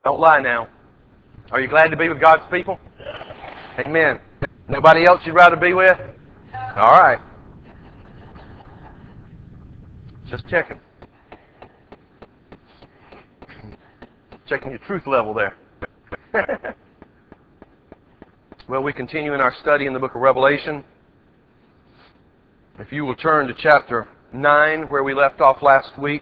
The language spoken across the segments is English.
Don't lie now. Are you glad to be with God's people? Amen. Nobody else you'd rather be with? All right. Just checking. Checking your truth level there. Well, we continue in our study in the book of Revelation. If you will turn to chapter 9, where we left off last week.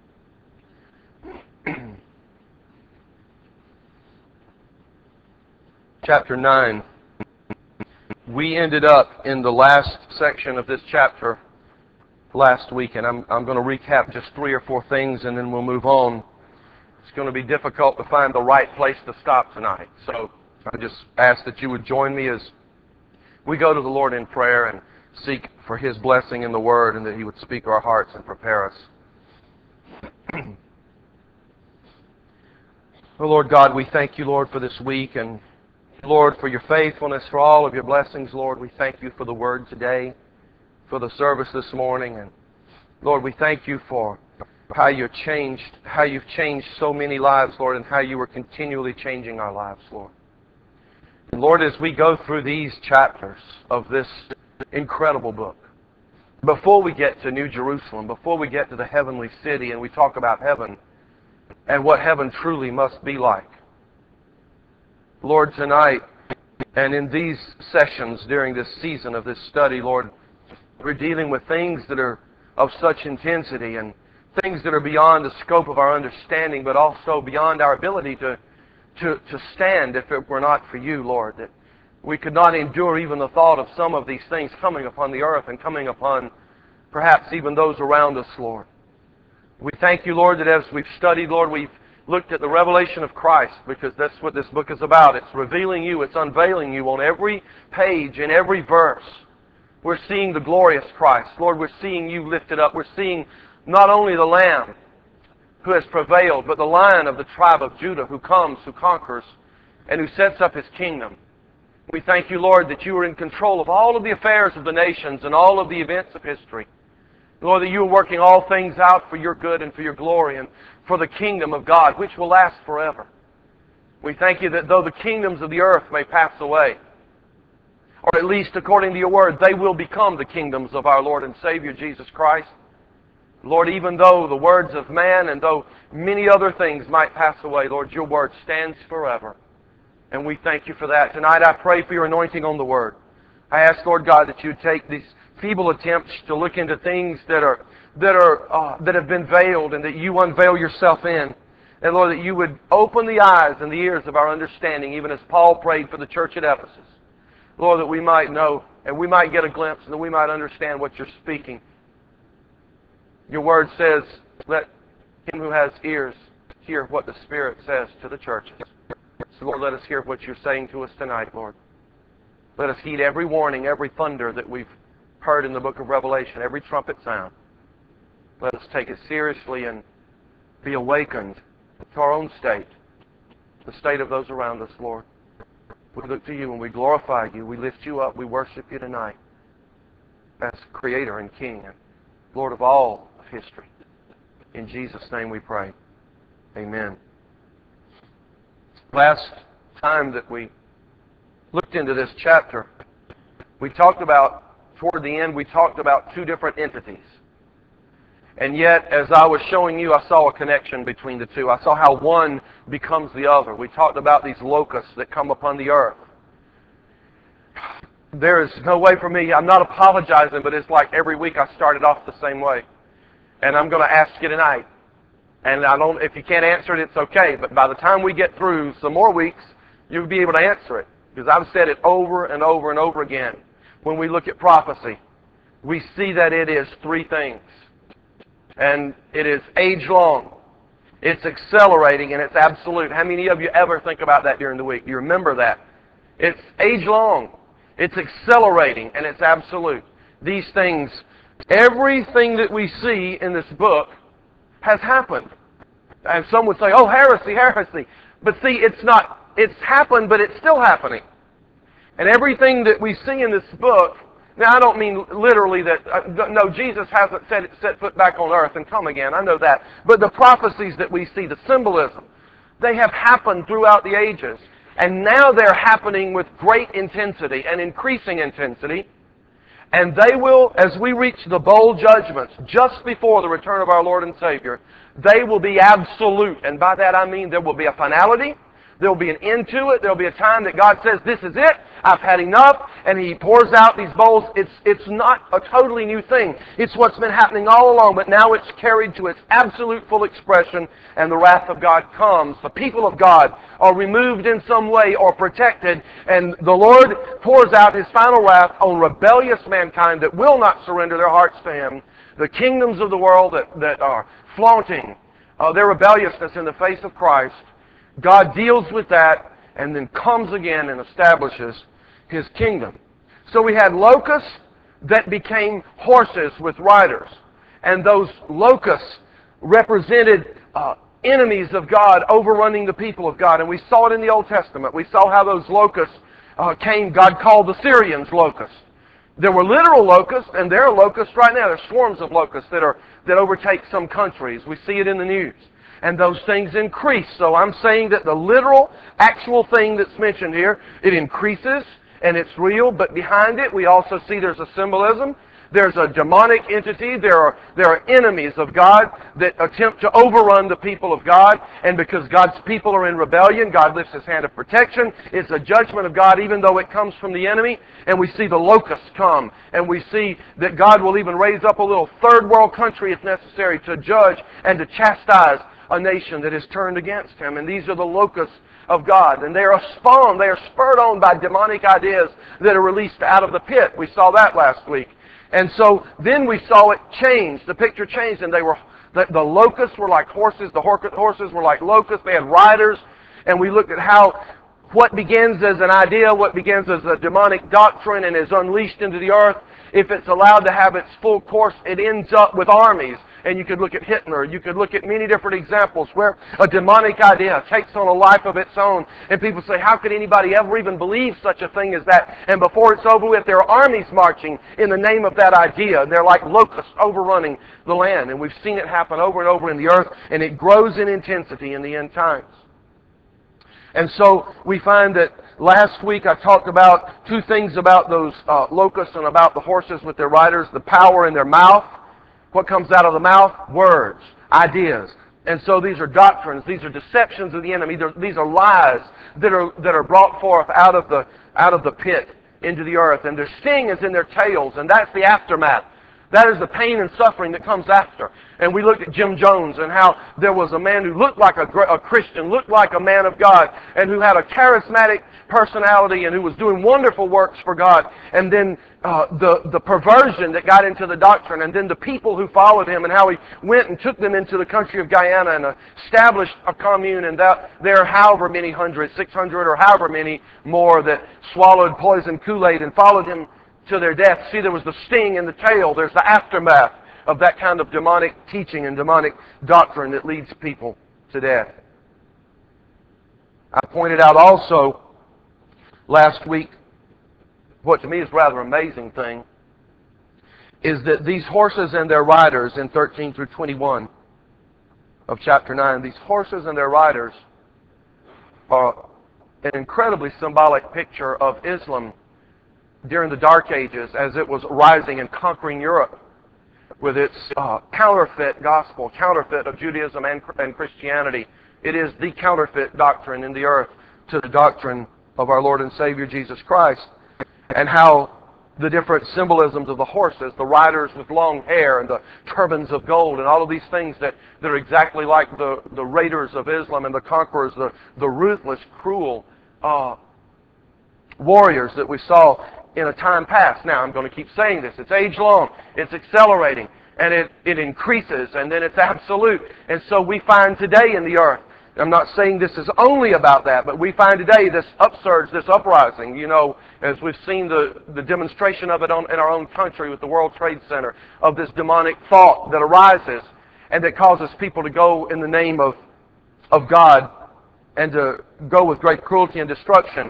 Chapter 9. We ended up in the last section of this chapter last week, and I'm going to recap just 3 or 4 things, and then we'll move on. It's going to be difficult to find the right place to stop tonight, so I just ask that you would join me as we go to the Lord in prayer and seek for His blessing in the Word, and that He would speak to our hearts and prepare us. Oh, Lord God, we thank you, Lord, for this week, and Lord, for your faithfulness, for all of your blessings, Lord. We thank you for the Word today, for the service this morning, and Lord, we thank you for how you've changed so many lives, Lord, and how you are continually changing our lives, Lord. And Lord, as we go through these chapters of this incredible book, before we get to New Jerusalem, before we get to the heavenly city and we talk about heaven and what heaven truly must be like, Lord, tonight and in these sessions during this season of this study, Lord, we're dealing with things that are of such intensity and things that are beyond the scope of our understanding, but also beyond our ability to stand if it were not for you, Lord, that we could not endure even the thought of some of these things coming upon the earth and coming upon perhaps even those around us, Lord. We thank you, Lord, that as we've studied, Lord, we've looked at the revelation of Christ, because that's what this book is about. It's revealing you, it's unveiling you on every page, in every verse. We're seeing the glorious Christ. Lord, we're seeing you lifted up. We're seeing not only the Lamb who has prevailed, but the Lion of the tribe of Judah who comes, who conquers, and who sets up His kingdom. We thank you, Lord, that you are in control of all of the affairs of the nations and all of the events of history. Lord, that you are working all things out for your good and for your glory and for the kingdom of God, which will last forever. We thank you that though the kingdoms of the earth may pass away, or at least according to your word, they will become the kingdoms of our Lord and Savior Jesus Christ. Lord, even though the words of man and though many other things might pass away, Lord, your word stands forever. And we thank you for that. Tonight I pray for your anointing on the word. I ask, Lord God, that you take these feeble attempts to look into things that have been veiled, and that you unveil yourself in. And Lord, that you would open the eyes and the ears of our understanding, even as Paul prayed for the church at Ephesus. Lord, that we might know and we might get a glimpse and that we might understand what you're speaking. Your word says, let him who has ears hear what the Spirit says to the churches. So Lord, let us hear what you're saying to us tonight, Lord. Let us heed every warning, every thunder that we've heard in the book of Revelation, every trumpet sound. Let us take it seriously and be awakened to our own state, the state of those around us, Lord. We look to you and we glorify you. We lift you up. We worship you tonight as Creator and King and Lord of all of history. In Jesus' name we pray. Amen. Last time that we looked into this chapter, we talked about, toward the end, we talked about 2 different entities. And yet, as I was showing you, I saw a connection between the two. I saw how one becomes the other. We talked about these locusts that come upon the earth. There is no way for me, I'm not apologizing, but it's like every week I started off the same way. And I'm going to ask you tonight. And if you can't answer it, it's okay. But by the time we get through some more weeks, you'll be able to answer it. Because I've said it over and over and over again. When we look at prophecy, we see that it is 3 things. And it is age-long, it's accelerating, and it's absolute. How many of you ever think about that during the week? You remember that? It's age-long, it's accelerating, and it's absolute. These things, everything that we see in this book has happened. And some would say, oh, heresy, heresy. But see, it's happened, but it's still happening. And everything that we see in this book, now I don't mean literally that, no, Jesus hasn't set foot back on earth and come again, I know that. But the prophecies that we see, the symbolism They have happened throughout the ages. And now they're happening with great intensity and increasing intensity. And they will, as we reach the bowl judgments just before the return of our Lord and Savior, they will be absolute. And by that I mean there will be a finality. There will be an end to it. There will be a time that God says, this is it. I've had enough. And He pours out these bowls. It's not a totally new thing. It's what's been happening all along, but now it's carried to its absolute full expression, and the wrath of God comes. The people of God are removed in some way or protected, and the Lord pours out His final wrath on rebellious mankind that will not surrender their hearts to Him. The kingdoms of the world that are flaunting their rebelliousness in the face of Christ. God deals with that and then comes again and establishes His kingdom. So we had locusts that became horses with riders. And those locusts represented enemies of God overrunning the people of God. And we saw it in the Old Testament. We saw how those locusts came. God called the Syrians locusts. There were literal locusts, and there are locusts right now. There are swarms of locusts that overtake some countries. We see it in the news. And those things increase. So I'm saying that the literal, actual thing that's mentioned here, it increases and it's real, but behind it we also see there's a symbolism. There's a demonic entity. There are enemies of God that attempt to overrun the people of God. And because God's people are in rebellion, God lifts His hand of protection. It's a judgment of God even though it comes from the enemy. And we see the locusts come. And we see that God will even raise up a little third world country if necessary to judge and to chastise a nation that is turned against Him. And these are the locusts of God. And they are spawned, they are spurred on by demonic ideas that are released out of the pit. We saw that last week. And so then we saw it change. The picture changed, and the locusts were like horses. The horses were like locusts. They had riders. And we looked at how what begins as an idea, what begins as a demonic doctrine and is unleashed into the earth, if it's allowed to have its full course, it ends up with armies. And you could look at Hitler. You could look at many different examples where a demonic idea takes on a life of its own. And people say, how could anybody ever even believe such a thing as that? And before it's over with, there are armies marching in the name of that idea. And they're like locusts overrunning the land. And we've seen it happen over and over in the earth. And it grows in intensity in the end times. And so we find that last week I talked about two things about those locusts and about the horses with their riders, the power in their mouth. What comes out of the mouth? Words, ideas. And so these are doctrines, these are deceptions of the enemy, these are lies that are brought forth out of the pit into the earth. And their sting is in their tails, and that's the aftermath. That is the pain and suffering that comes after. And we looked at Jim Jones and how there was a man who looked like a Christian, looked like a man of God, and who had a charismatic personality and who was doing wonderful works for God. And then the perversion that got into the doctrine, and then the people who followed him, and how he went and took them into the country of Guyana and established a commune, and there are however many hundred, 600 or however many more that swallowed poison Kool-Aid and followed him to their death. See, there was the sting in the tail. There's the aftermath of that kind of demonic teaching and demonic doctrine that leads people to death. I pointed out also last week, what to me is a rather amazing thing, is that these horses and their riders in 13 through 21 of chapter 9, these horses and their riders are an incredibly symbolic picture of Islam during the Dark Ages as it was rising and conquering Europe with its counterfeit gospel, counterfeit of Judaism and Christianity. It is the counterfeit doctrine in the earth to the doctrine of our Lord and Savior Jesus Christ. And how the different symbolisms of the horses, the riders with long hair and the turbans of gold and all of these things that are exactly like the raiders of Islam and the conquerors, the ruthless, cruel warriors that we saw in a time past. Now, I'm going to keep saying this. It's age-long. It's accelerating. And it increases. And then it's absolute. And so we find today in the earth, I'm not saying this is only about that, but we find today this upsurge, this uprising, as we've seen the demonstration of it in our own country with the World Trade Center, of this demonic thought that arises and that causes people to go in the name of God and to go with great cruelty and destruction.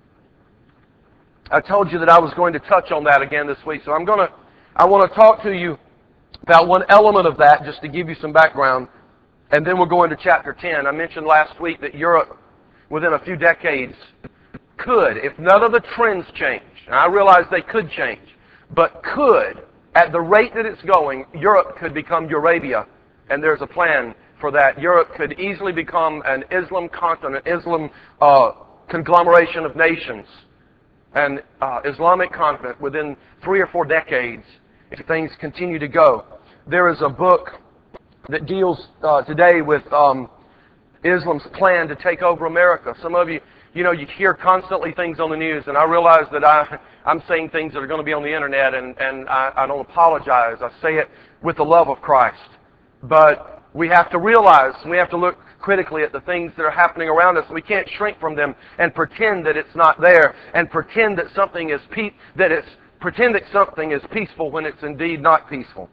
I told you that I was going to touch on that again this week, so I want to talk to you about one element of that just to give you some background And then we'll go into chapter 10. I mentioned last week that Europe, within a few decades, could, if none of the trends change, and I realize they could change, but could, at the rate that it's going, Europe could become Eurabia, and there's a plan for that. Europe could easily become an Islam continent, Islam conglomeration of nations, an Islamic continent within 3 or 4 decades, if things continue to go. There is a book that deals today with Islam's plan to take over America. Some of you, you hear constantly things on the news, and I realize that I'm saying things that are going to be on the internet, and I don't apologize. I say it with the love of Christ. But we have to realize, we have to look critically at the things that are happening around us. We can't shrink from them and pretend that it's not there, and pretend that something is peaceful when it's indeed not peaceful.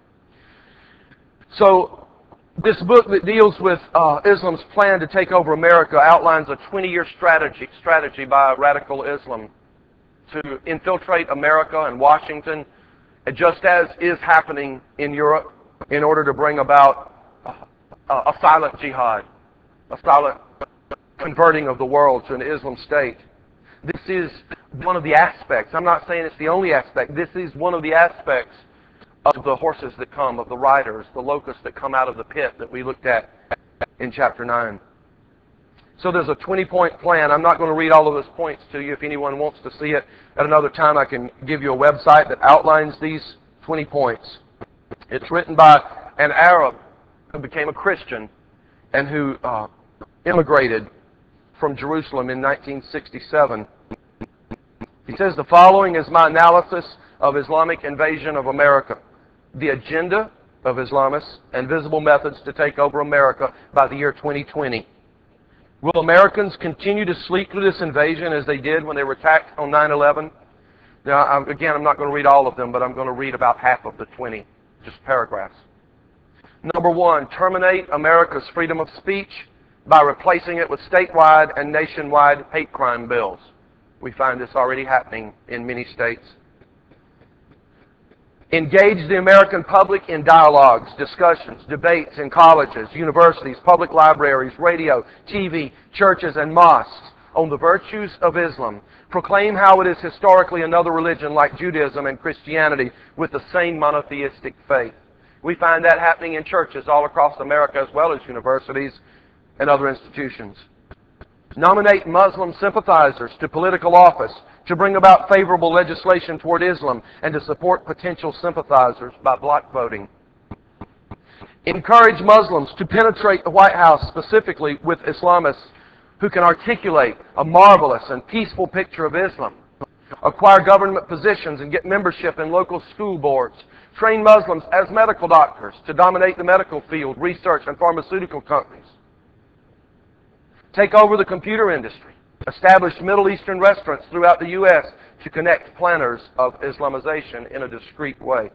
So this book that deals with Islam's plan to take over America outlines a 20-year strategy by radical Islam to infiltrate America and Washington, just as is happening in Europe, in order to bring about a silent jihad, a silent converting of the world to an Islam state. This is one of the aspects. I'm not saying it's the only aspect. This is one of the aspects of the horses that come, of the riders, the locusts that come out of the pit that we looked at in chapter 9. So there's a 20-point plan. I'm not going to read all of those points to you. If anyone wants to see it at another time, I can give you a website that outlines these 20 points. It's written by an Arab who became a Christian and who immigrated from Jerusalem in 1967. He says, the following is my analysis of Islamic invasion of America, the agenda of Islamists, and visible methods to take over America by the year 2020. Will Americans continue to sleep through this invasion as they did when they were attacked on 9/11? Now, again, I'm not going to read all of them, but I'm going to read about half of the 20, just paragraphs. Number 1, terminate America's freedom of speech by replacing it with statewide and nationwide hate crime bills. We find this already happening in many states. Engage the American public in dialogues, discussions, debates in colleges, universities, public libraries, radio, TV, churches, and mosques on the virtues of Islam. Proclaim how it is historically another religion like Judaism and Christianity with the same monotheistic faith. We find that happening in churches all across America as well as universities and other institutions. Nominate Muslim sympathizers to political office to bring about favorable legislation toward Islam and to support potential sympathizers by block voting. Encourage Muslims to penetrate the White House specifically with Islamists who can articulate a marvelous and peaceful picture of Islam. Acquire government positions and get membership in local school boards. Train Muslims as medical doctors to dominate the medical field, research, and pharmaceutical companies. Take over the computer industry. Establish Middle Eastern restaurants throughout the U.S. to connect planners of Islamization in a discreet way.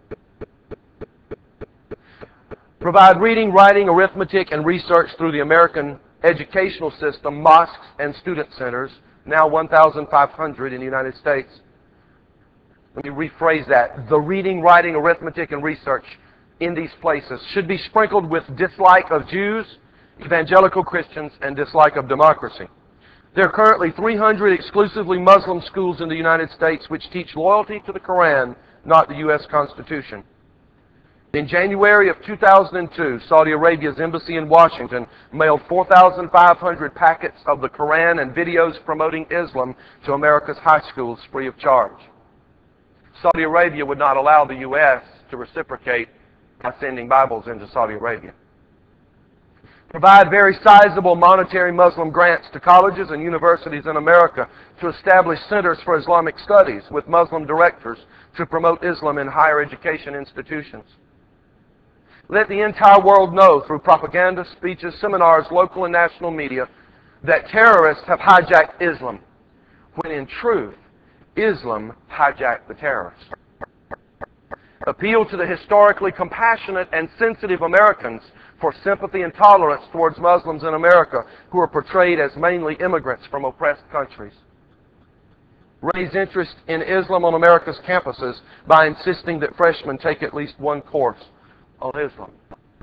Provide reading, writing, arithmetic, and research through the American educational system, mosques, and student centers, now 1,500 in the United States. Let me rephrase that. The reading, writing, arithmetic, and research in these places should be sprinkled with dislike of Jews, evangelical Christians, and dislike of democracy. There are currently 300 exclusively Muslim schools in the United States which teach loyalty to the Quran, not the U.S. Constitution. In January of 2002, Saudi Arabia's embassy in Washington mailed 4,500 packets of the Quran and videos promoting Islam to America's high schools free of charge. Saudi Arabia would not allow the U.S. to reciprocate by sending Bibles into Saudi Arabia. Provide very sizable monetary Muslim grants to colleges and universities in America to establish centers for Islamic studies with Muslim directors to promote Islam in higher education institutions. Let the entire world know through propaganda, speeches, seminars, local and national media that terrorists have hijacked Islam, when in truth, Islam hijacked the terrorists. Appeal to the historically compassionate and sensitive Americans for sympathy and tolerance towards Muslims in America who are portrayed as mainly immigrants from oppressed countries. Raise interest in Islam on America's campuses by insisting that freshmen take at least one course on Islam.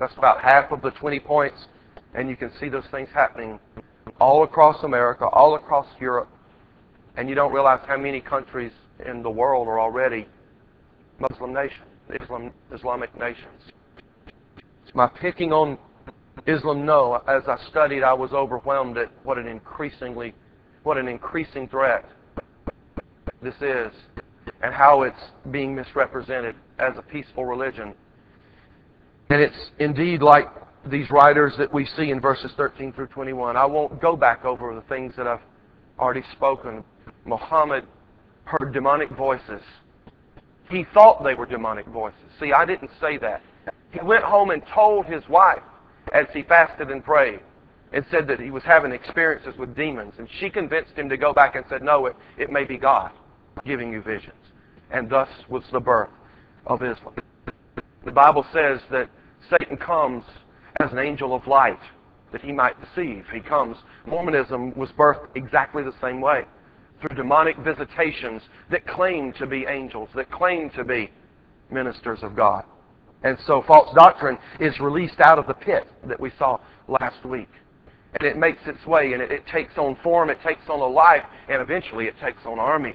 That's about half of the 20 points. And you can see those things happening all across America, all across Europe. And you don't realize how many countries in the world are already Muslim nations, Islamic nations. Am I picking on Islam? No. As I studied, I was overwhelmed at what an increasing threat this is, and how it's being misrepresented as a peaceful religion. And it's indeed like these writers that we see in verses 13 through 21. I won't go back over the things that I've already spoken. Muhammad heard demonic voices. He thought they were demonic voices. See, I didn't say that. He went home and told his wife as he fasted and prayed and said that he was having experiences with demons. And she convinced him to go back and said, no, it may be God giving you visions. And thus was the birth of Islam. The Bible says that Satan comes as an angel of light, that he might deceive. He comes. Mormonism was birthed exactly the same way, through demonic visitations that claim to be angels, that claim to be ministers of God. And so false doctrine is released out of the pit that we saw last week. And it makes its way, and it takes on form, it takes on a life, and eventually it takes on armies.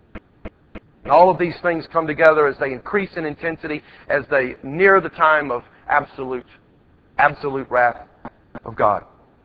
And all of these things come together as they increase in intensity, as they near the time of absolute wrath of God.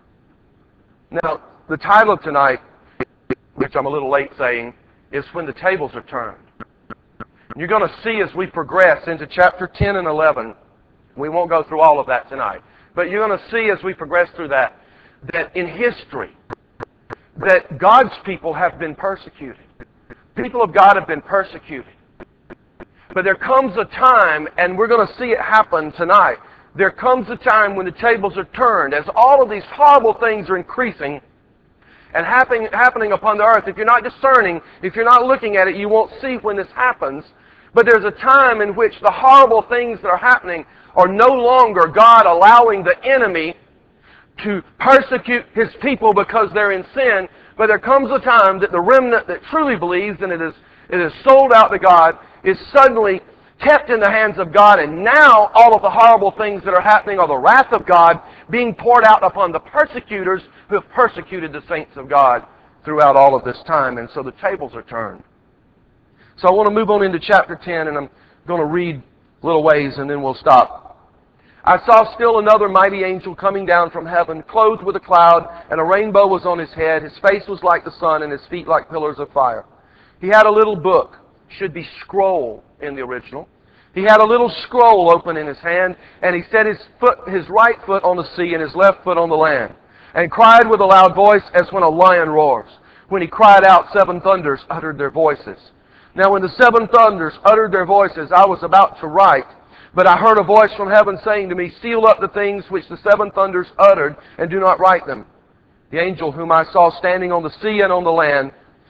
Now, the title of tonight, which I'm a little late saying, is When the Tables Are Turned. You're going to see as we progress into chapter 10 and 11, we won't go through all of that tonight, but you're going to see as we progress through that in history, that God's people have been persecuted. People of God have been persecuted. But there comes a time, and we're going to see it happen tonight, there comes a time when the tables are turned, as all of these horrible things are increasing and happening upon the earth. If you're not discerning, if you're not looking at it, you won't see when this happens. But there's a time in which the horrible things that are happening are no longer God allowing the enemy to persecute His people because they're in sin. But there comes a time that the remnant that truly believes and it is sold out to God is suddenly kept in the hands of God, and now all of the horrible things that are happening are the wrath of God being poured out upon the persecutors who have persecuted the saints of God throughout all of this time. And so the tables are turned. So I want to move on into chapter 10, and I'm going to read a little ways and then we'll stop. I saw still another mighty angel coming down from heaven, clothed with a cloud, and a rainbow was on his head. His face was like the sun, and his feet like pillars of fire. He had a little book, should be scroll in the original. He had a little scroll open in his hand, and he set his right foot on the sea and his left foot on the land, and cried with a loud voice as when a lion roars. When he cried out, 7 thunders uttered their voices. Now when the 7 thunders uttered their voices, I was about to write, but I heard a voice from heaven saying to me, seal up the things which the 7 thunders uttered, and do not write them. The angel whom I saw standing on the sea and on the land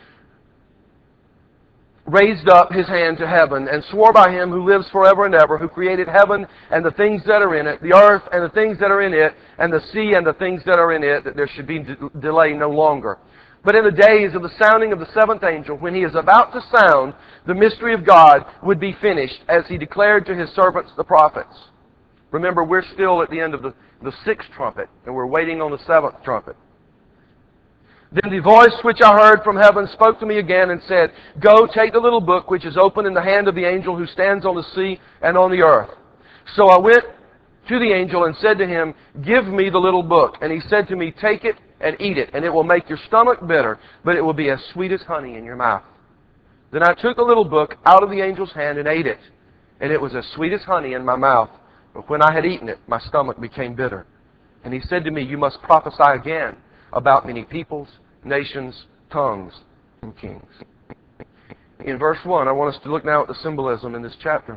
raised up his hand to heaven and swore by him who lives forever and ever, who created heaven and the things that are in it, the earth and the things that are in it, and the sea and the things that are in it, that there should be delay no longer. But in the days of the sounding of the 7th angel, when he is about to sound, the mystery of God would be finished, as he declared to his servants the prophets. Remember, we're still at the end of the 6th trumpet, and we're waiting on the 7th trumpet. Then the voice which I heard from heaven spoke to me again and said, go, take the little book which is open in the hand of the angel who stands on the sea and on the earth. So I went to the angel and said to him, give me the little book. And he said to me, take it and eat it, and it will make your stomach bitter, but it will be as sweet as honey in your mouth. Then I took the little book out of the angel's hand and ate it, and it was as sweet as honey in my mouth. But when I had eaten it, my stomach became bitter. And he said to me, you must prophesy again about many peoples, nations, tongues, and kings. In verse 1, I want us to look now at the symbolism in this chapter.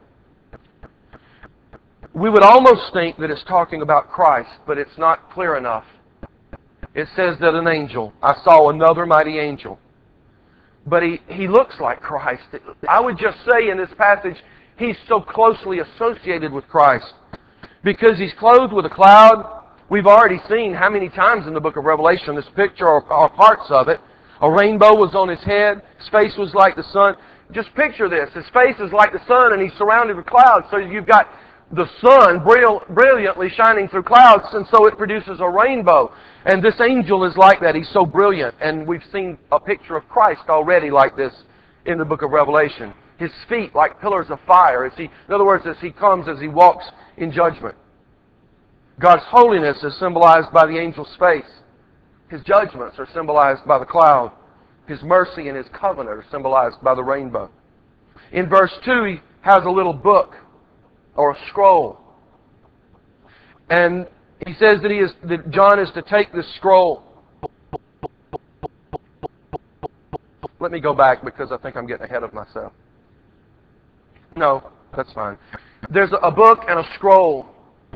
We would almost think that it's talking about Christ, but it's not clear enough. It says that an angel, I saw another mighty angel. But he looks like Christ. I would just say in this passage, he's so closely associated with Christ because he's clothed with a cloud. We've already seen how many times in the book of Revelation this picture or parts of it. A rainbow was on his head. His face was like the sun. Just picture this. His face is like the sun and he's surrounded with clouds. So you've got the sun brilliantly shining through clouds, and so it produces a rainbow. And this angel is like that. He's so brilliant. And we've seen a picture of Christ already like this in the book of Revelation. His feet like pillars of fire. In other words, as he comes, as he walks in judgment. God's holiness is symbolized by the angel's face. His judgments are symbolized by the cloud. His mercy and His covenant are symbolized by the rainbow. In verse 2, he has a little book or a scroll. And he says that John is to take this scroll. Let me go back because I think I'm getting ahead of myself. No, that's fine. There's a book and a scroll.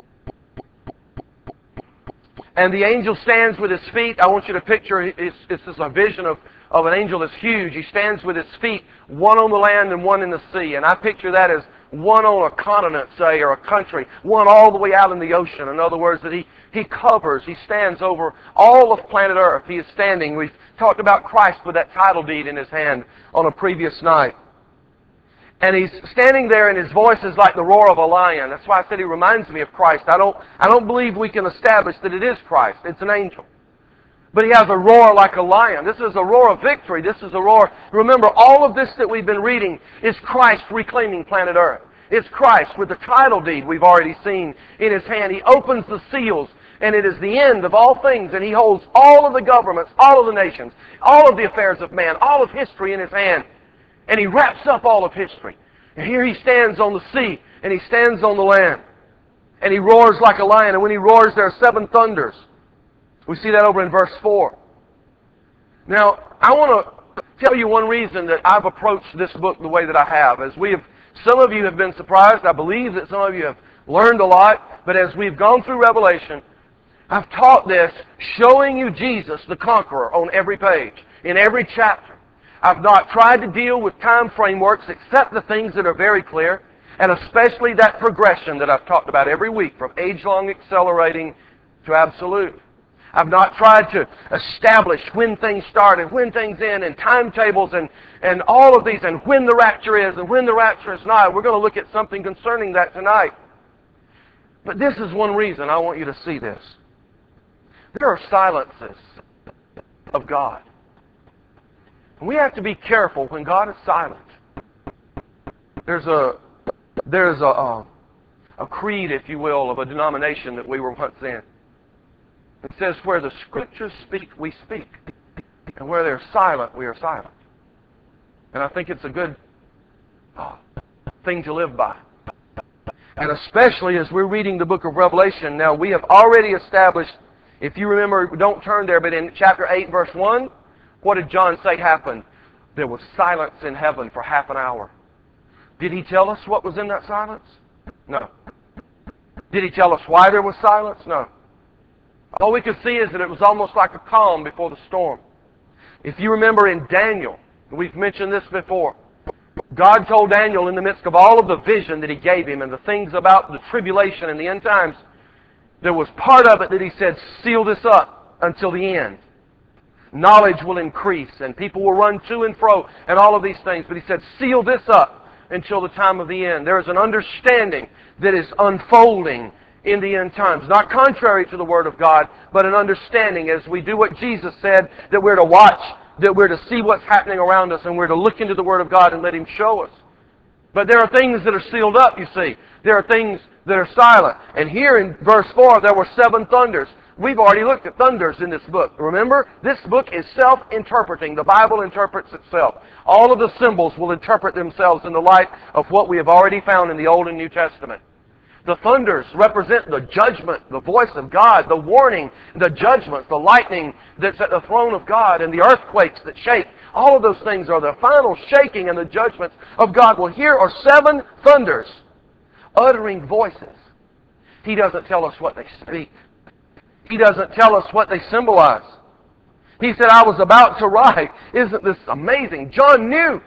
And the angel stands with his feet. I want you to picture, it's a vision of an angel that's huge. He stands with his feet, one on the land and one in the sea. And I picture that as one on a continent, say, or a country, one all the way out in the ocean. In other words, that he covers, he stands over all of planet Earth. He is standing. We've talked about Christ with that title deed in his hand on a previous night. And he's standing there, and his voice is like the roar of a lion. That's why I said he reminds me of Christ. I don't believe we can establish that it is Christ. It's an angel. But he has a roar like a lion. This is a roar of victory. This is a roar. Remember, all of this that we've been reading is Christ reclaiming planet Earth. It's Christ with the title deed we've already seen in his hand. He opens the seals, and it is the end of all things, and he holds all of the governments, all of the nations, all of the affairs of man, all of history in his hand. And he wraps up all of history. And here he stands on the sea, and he stands on the land. And he roars like a lion, and when he roars, there are 7 thunders. We see that over in verse 4. Now, I want to tell you one reason that I've approached this book the way that I have. Some of you have been surprised. I believe that some of you have learned a lot. But as we've gone through Revelation, I've taught this, showing you Jesus, the conqueror, on every page, in every chapter. I've not tried to deal with time frameworks except the things that are very clear, and especially that progression that I've talked about every week, from age-long accelerating to absolute. I've not tried to establish when things start and when things end, and timetables and all of these, and when the rapture is and when the rapture is not. We're going to look at something concerning that tonight. But this is one reason I want you to see this. There are silences of God. And we have to be careful when God is silent. There's a creed, if you will, of a denomination that we were once in. It says, where the Scriptures speak, we speak. And where they're silent, we are silent. And I think it's a good thing to live by. And especially as we're reading the book of Revelation, now we have already established, if you remember, don't turn there, but in chapter 8, verse 1, what did John say happened? There was silence in heaven for half an hour. Did he tell us what was in that silence? No. Did he tell us why there was silence? No. All we could see is that it was almost like a calm before the storm. If you remember in Daniel, we've mentioned this before, God told Daniel in the midst of all of the vision that he gave him and the things about the tribulation and the end times, there was part of it that he said, seal this up until the end. Knowledge will increase and people will run to and fro and all of these things. But he said, seal this up until the time of the end. There is an understanding that is unfolding in the end times. Not contrary to the Word of God, but an understanding as we do what Jesus said, that we're to watch, that we're to see what's happening around us, and we're to look into the Word of God and let Him show us. But there are things that are sealed up, you see. There are things that are silent. And here in verse 4, there were 7 thunders. We've already looked at thunders in this book. Remember, this book is self-interpreting. The Bible interprets itself. All of the symbols will interpret themselves in the light of what we have already found in the Old and New Testament. The thunders represent the judgment, the voice of God, the warning, the judgment, the lightning that's at the throne of God, and the earthquakes that shake. All of those things are the final shaking and the judgments of God. Well, here are 7 thunders uttering voices. He doesn't tell us what they speak. He doesn't tell us what they symbolize. He said, I was about to write. Isn't this amazing? John knew.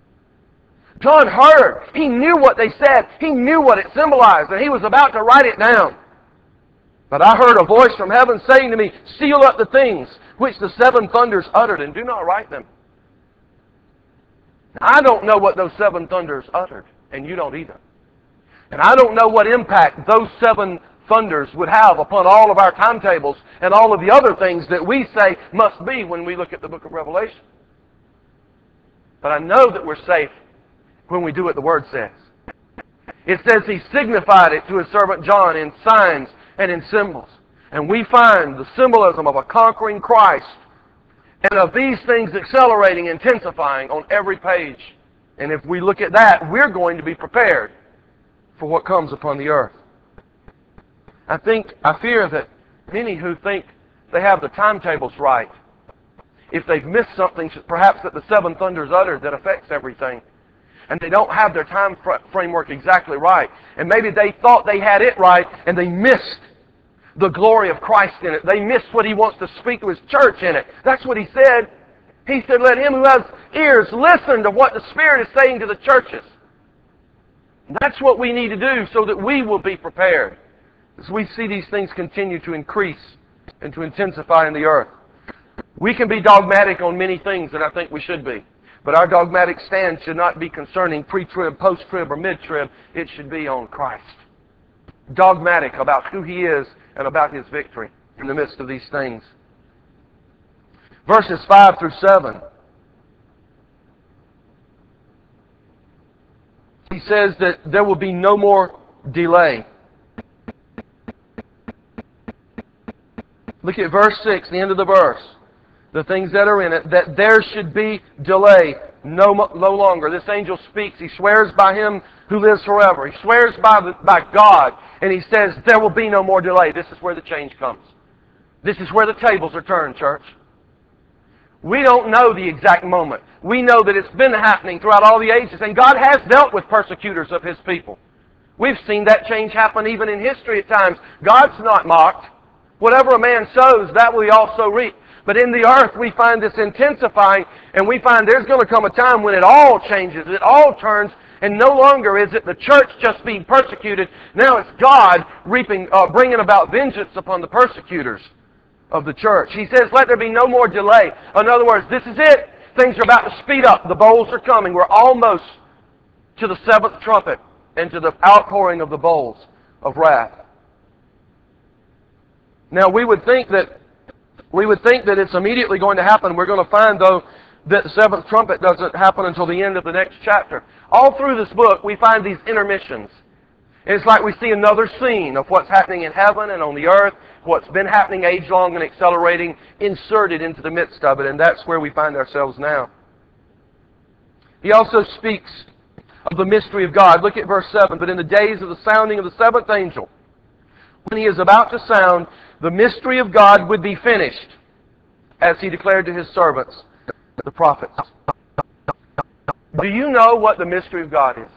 John heard. He knew what they said. He knew what it symbolized, and he was about to write it down. But I heard a voice from heaven saying to me, seal up the things which the 7 thunders uttered, and do not write them. Now, I don't know what those 7 thunders uttered, and you don't either. And I don't know what impact those 7 thunders would have upon all of our timetables and all of the other things that we say must be when we look at the book of Revelation. But I know that we're safe when we do what the Word says. It says He signified it to His servant John in signs and in symbols. And we find the symbolism of a conquering Christ and of these things accelerating, intensifying on every page. And if we look at that, we're going to be prepared for what comes upon the earth. I fear that many who think they have the timetables right, if they've missed something perhaps that the 7 thunders uttered that affects everything, and they don't have their time framework exactly right, and maybe they thought they had it right, and they missed the glory of Christ in it. They missed what He wants to speak to His church in it. That's what He said. He said, let him who has ears listen to what the Spirit is saying to the churches. That's what we need to do so that we will be prepared as we see these things continue to increase and to intensify in the earth. We can be dogmatic on many things, and I think we should be. But our dogmatic stand should not be concerning pre-trib, post-trib, or mid-trib. It should be on Christ. Dogmatic about who He is and about His victory in the midst of these things. Verses 5 through 7. He says that there will be no more delay. Look at verse 6, the end of the verse. The things that are in it, that there should be delay no longer. This angel speaks. He swears by Him who lives forever. He swears by God, and he says there will be no more delay. This is where the change comes. This is where the tables are turned, church. We don't know the exact moment. We know that it's been happening throughout all the ages, and God has dealt with persecutors of His people. We've seen that change happen even in history at times. God's not mocked. Whatever a man sows, that will he also reap. But in the earth, we find this intensifying, and we find there's going to come a time when it all changes, it all turns, and no longer is it the church just being persecuted. Now it's God bringing about vengeance upon the persecutors of the church. He says, let there be no more delay. In other words, this is it. Things are about to speed up. The bowls are coming. We're almost to the 7th trumpet and to the outpouring of the bowls of wrath. Now we would think that it's immediately going to happen. We're going to find, though, that the 7th trumpet doesn't happen until the end of the next chapter. All through this book, we find these intermissions. It's like we see another scene of what's happening in heaven and on the earth, what's been happening age-long and accelerating, inserted into the midst of it, and that's where we find ourselves now. He also speaks of the mystery of God. Look at verse 7. But in the days of the sounding of the 7th angel, when he is about to sound, the mystery of God would be finished, as He declared to His servants, the prophets. Do you know what the mystery of God is?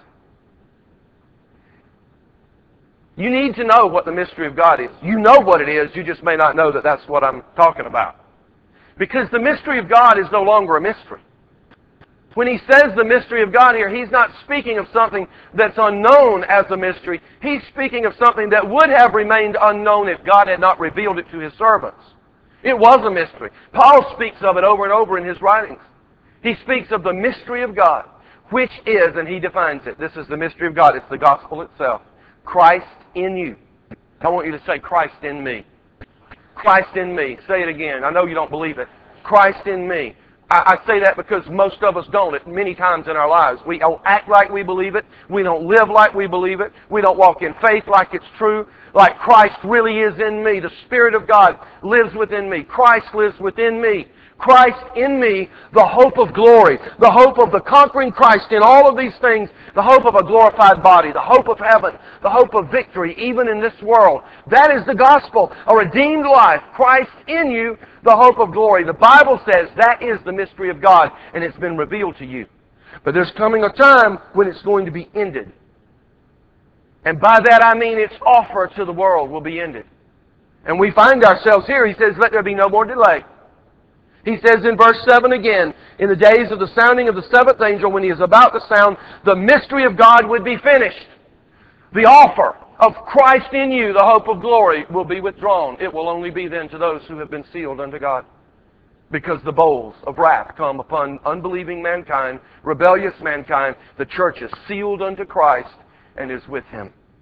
You need to know what the mystery of God is. You know what it is, you just may not know that that's what I'm talking about. Because the mystery of God is no longer a mystery. When he says the mystery of God here, he's not speaking of something that's unknown as a mystery. He's speaking of something that would have remained unknown if God had not revealed it to His servants. It was a mystery. Paul speaks of it over and over in his writings. He speaks of the mystery of God, which is, and he defines it, this is the mystery of God. It's the gospel itself. Christ in you. I want you to say, Christ in me. Christ in me. Say it again. I know you don't believe it. Christ in me. I say that because most of us don't it many times in our lives. We don't act like we believe it. We don't live like we believe it. We don't walk in faith like it's true. Like Christ really is in me. The Spirit of God lives within me. Christ lives within me. Christ in me, the hope of glory, the hope of the conquering Christ in all of these things, the hope of a glorified body, the hope of heaven, the hope of victory even in this world. That is the gospel, a redeemed life, Christ in you, the hope of glory. The Bible says that is the mystery of God, and it's been revealed to you. But there's coming a time when it's going to be ended. And by that I mean its offer to the world will be ended. And we find ourselves here, he says, let there be no more delay. He says in verse 7 again, in the days of the sounding of the 7th angel, when he is about to sound, the mystery of God would be finished. The offer of Christ in you, the hope of glory, will be withdrawn. It will only be then to those who have been sealed unto God. Because the bowls of wrath come upon unbelieving mankind, rebellious mankind. The church is sealed unto Christ and is with Him.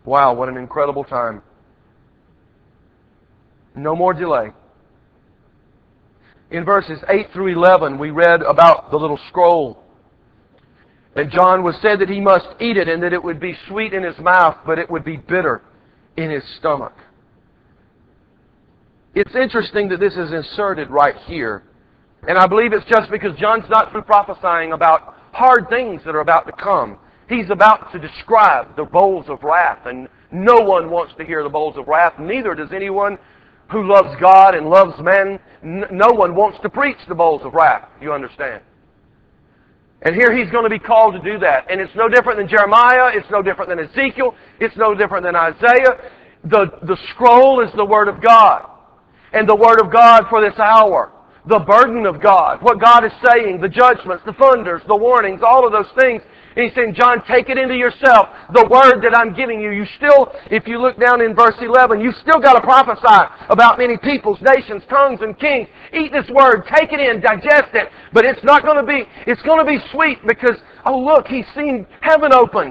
Wow, what an incredible time. No more delay. In verses 8 through 11, we read about the little scroll. And John was said that he must eat it and that it would be sweet in his mouth, but it would be bitter in his stomach. It's interesting that this is inserted right here. And I believe it's just because John's not through prophesying about hard things that are about to come. He's about to describe the bowls of wrath, and no one wants to hear the bowls of wrath. Neither does anyone who loves God and loves men. No one wants to preach the bowls of wrath, you understand. And here he's going to be called to do that. And it's no different than Jeremiah. It's no different than Ezekiel. It's no different than Isaiah. The scroll is the Word of God. And the Word of God for this hour. The burden of God. What God is saying. The judgments, the thunders, the warnings, all of those things. And he's saying, John, take it into yourself. The Word that I'm giving you. You still, if you look down in verse 11, you've still got to prophesy about many peoples, nations, tongues, and kings. Eat this Word. Take it in. Digest it. But it's not going to be, it's going to be sweet because, oh look, he's seen heaven open.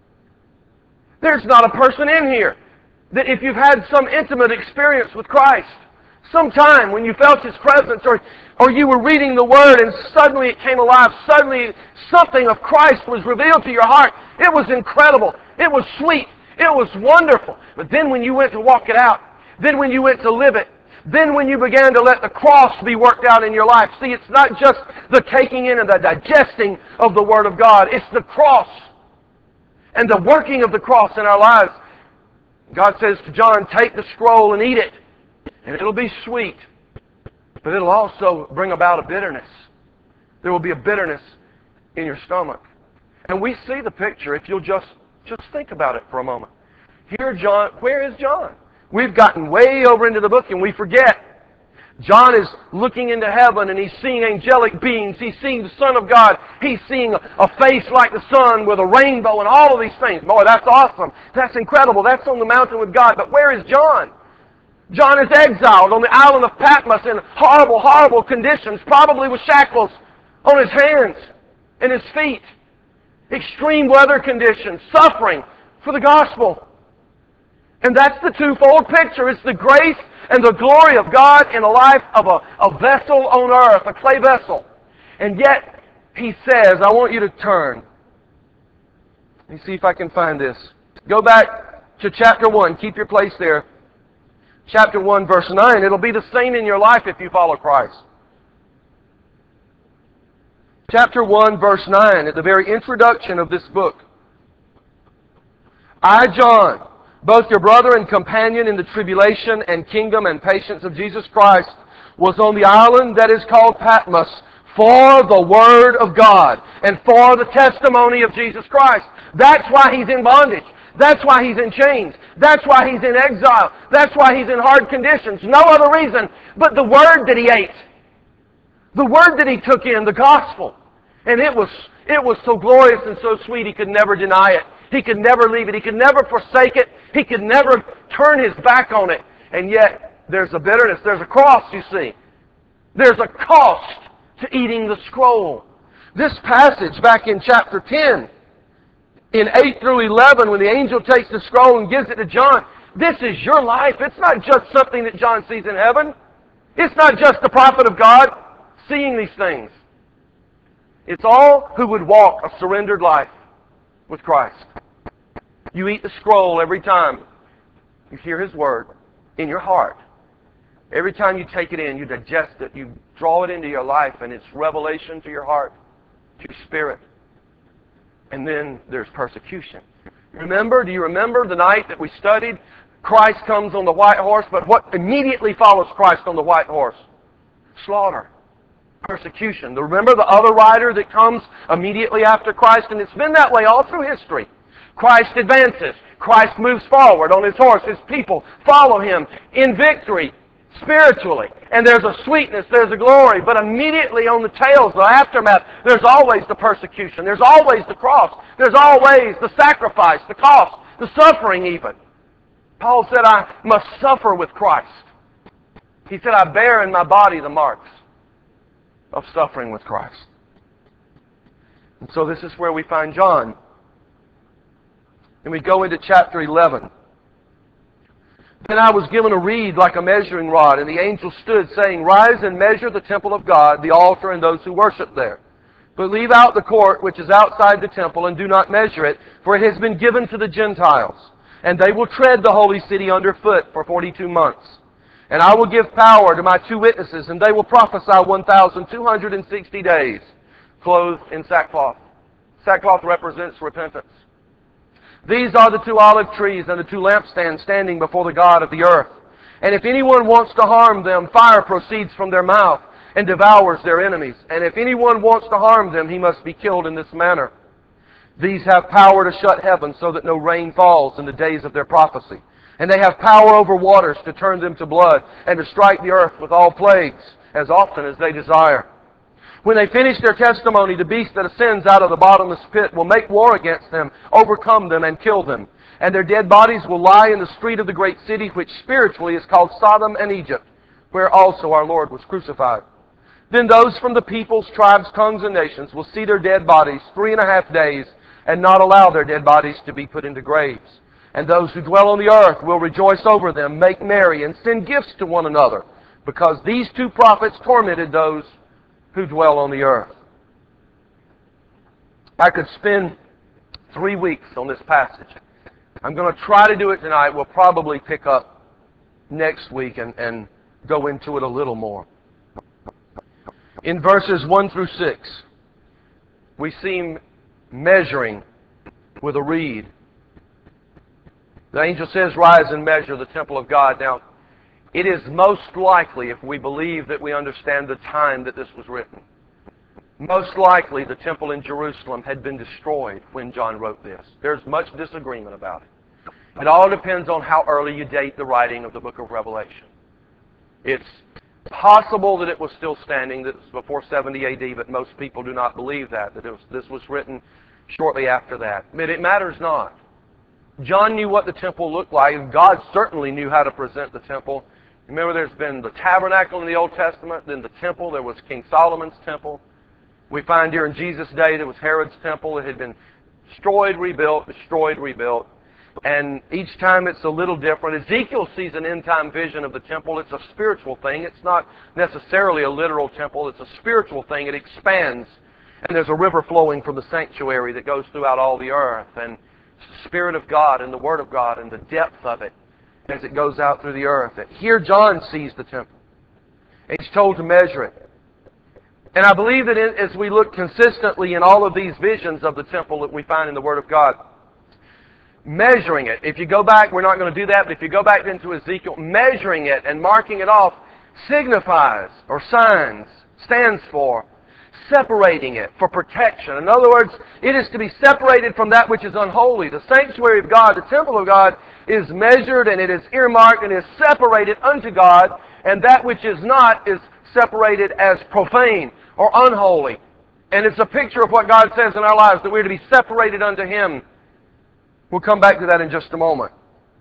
There's not a person in here that if you've had some intimate experience with Christ, sometime when you felt His presence or you were reading the Word and suddenly it came alive, suddenly something of Christ was revealed to your heart. It was incredible. It was sweet. It was wonderful. But then when you went to walk it out, then when you went to live it, then when you began to let the cross be worked out in your life. See, it's not just the taking in and the digesting of the Word of God. It's the cross and the working of the cross in our lives. God says to John, take the scroll and eat it. And it'll be sweet, but it'll also bring about a bitterness. There will be a bitterness in your stomach. And we see the picture if you'll just think about it for a moment. Here, John, where is John? We've gotten way over into the book and we forget. John is looking into heaven and he's seeing angelic beings. He's seeing the Son of God. He's seeing a face like the sun with a rainbow and all of these things. Boy, that's awesome. That's incredible. That's on the mountain with God. But where is John? John is exiled on the island of Patmos in horrible, horrible conditions, probably with shackles on his hands and his feet. Extreme weather conditions, suffering for the gospel. And that's the twofold picture. It's the grace and the glory of God in the life of a vessel on earth, a clay vessel. And yet, he says, I want you to turn. Let me see if I can find this. Go back to chapter 1. Keep your place there. Chapter 1, verse 9. It'll be the same in your life if you follow Christ. Chapter 1, verse 9, at the very introduction of this book. I, John, both your brother and companion in the tribulation and kingdom and patience of Jesus Christ, was on the island that is called Patmos for the Word of God and for the testimony of Jesus Christ. That's why he's in bondage. That's why he's in chains. That's why he's in exile. That's why he's in hard conditions. No other reason but the Word that he ate. The Word that he took in, the gospel. And it was so glorious and so sweet he could never deny it. He could never leave it. He could never forsake it. He could never turn his back on it. And yet, there's a bitterness. There's a cross, you see. There's a cost to eating the scroll. This passage back in chapter 10, in 8 through 11, when the angel takes the scroll and gives it to John, this is your life. It's not just something that John sees in heaven. It's not just the prophet of God seeing these things. It's all who would walk a surrendered life with Christ. You eat the scroll every time you hear His Word in your heart. Every time you take it in, you digest it, you draw it into your life, and it's revelation to your heart, to your spirit. And then there's persecution. Do you remember the night that we studied? Christ comes on the white horse, but what immediately follows Christ on the white horse? Slaughter. Persecution. Remember the other rider that comes immediately after Christ? And it's been that way all through history. Christ advances. Christ moves forward on His horse. His people follow Him in victory, spiritually. And there's a sweetness, there's a glory. But immediately on the tails, the aftermath, there's always the persecution. There's always the cross. There's always the sacrifice, the cost, the suffering even. Paul said, I must suffer with Christ. He said, I bear in my body the marks of suffering with Christ. And so this is where we find John. And we go into chapter 11. Then I was given a reed like a measuring rod, and the angel stood, saying, Rise and measure the temple of God, the altar, and those who worship there. But leave out the court which is outside the temple, and do not measure it, for it has been given to the Gentiles. And they will tread the holy city underfoot for 42 months. And I will give power to my 2 witnesses, and they will prophesy 1,260 days, clothed in sackcloth. Sackcloth represents repentance. These are the 2 olive trees and the 2 lampstands standing before the God of the earth. And if anyone wants to harm them, fire proceeds from their mouth and devours their enemies. And if anyone wants to harm them, he must be killed in this manner. These have power to shut heaven so that no rain falls in the days of their prophecy. And they have power over waters to turn them to blood and to strike the earth with all plagues as often as they desire. When they finish their testimony, the beast that ascends out of the bottomless pit will make war against them, overcome them, and kill them. And their dead bodies will lie in the street of the great city, which spiritually is called Sodom and Egypt, where also our Lord was crucified. Then those from the peoples, tribes, tongues, and nations will see their dead bodies 3.5 days, and not allow their dead bodies to be put into graves. And those who dwell on the earth will rejoice over them, make merry, and send gifts to one another, because these 2 prophets tormented those who dwell on the earth. I could spend 3 weeks on this passage. I'm going to try to do it tonight. We'll probably pick up next week and go into it a little more. In verses 1 through 6, we see measuring with a reed. The angel says, Rise and measure the temple of God. Now, it is most likely, if we believe that we understand the time that this was written, most likely the temple in Jerusalem had been destroyed when John wrote this. There's much disagreement about it. It all depends on how early you date the writing of the book of Revelation. It's possible that it was still standing, that it was before 70 AD, but most people do not believe that this was written shortly after that. But it matters not. John knew what the temple looked like. God certainly knew how to present the temple. Remember, there's been the tabernacle in the Old Testament, then the temple. There was King Solomon's temple. We find here in Jesus' day there was Herod's temple. It had been destroyed, rebuilt, destroyed, rebuilt. And each time it's a little different. Ezekiel sees an end-time vision of the temple. It's a spiritual thing. It's not necessarily a literal temple. It's a spiritual thing. It expands. And there's a river flowing from the sanctuary that goes throughout all the earth. And it's the Spirit of God and the Word of God and the depth of it as it goes out through the earth. And here John sees the temple. And he's told to measure it. And I believe that as we look consistently in all of these visions of the temple that we find in the Word of God, measuring it, if you go back, we're not going to do that, but if you go back into Ezekiel, measuring it and marking it off signifies, or signs, stands for separating it for protection. In other words, it is to be separated from that which is unholy. The sanctuary of God, the temple of God, is measured and it is earmarked and is separated unto God, and that which is not is separated as profane or unholy. And it's a picture of what God says in our lives, that we're to be separated unto Him. We'll come back to that in just a moment.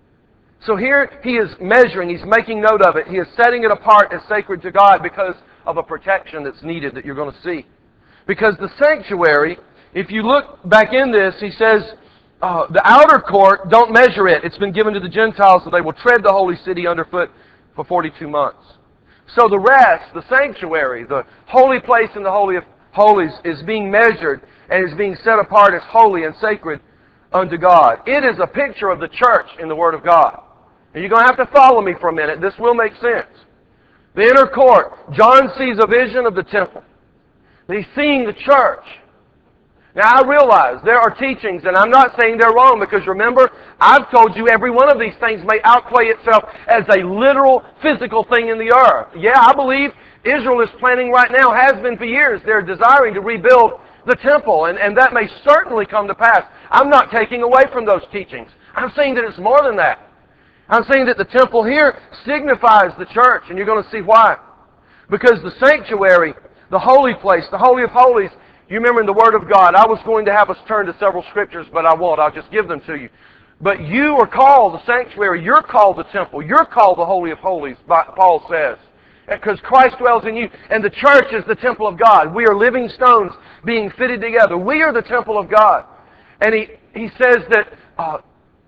So here he is measuring, he's making note of it. He is setting it apart as sacred to God because of a protection that's needed that you're going to see. Because the sanctuary, if you look back in this, he says, the outer court, don't measure it. It's been given to the Gentiles so they will tread the holy city underfoot for 42 months. So the rest, the sanctuary, the holy place in the Holy of Holies is being measured and is being set apart as holy and sacred unto God. It is a picture of the church in the Word of God. And you're going to have to follow me for a minute. This will make sense. The inner court, John sees a vision of the temple. He's seeing the church. Now I realize there are teachings, and I'm not saying they're wrong, because remember, I've told you every one of these things may outplay itself as a literal, physical thing in the earth. Yeah, I believe Israel is planning right now, has been for years. They're desiring to rebuild the temple, and that may certainly come to pass. I'm not taking away from those teachings. I'm saying that it's more than that. I'm saying that the temple here signifies the church, and you're going to see why. Because the sanctuary, the holy place, the Holy of Holies, you remember in the Word of God, I was going to have us turn to several scriptures, but I won't. I'll just give them to you. But you are called the sanctuary. You're called the temple. You're called the Holy of Holies, Paul says. Because Christ dwells in you, and the church is the temple of God. We are living stones being fitted together. We are the temple of God. And he says that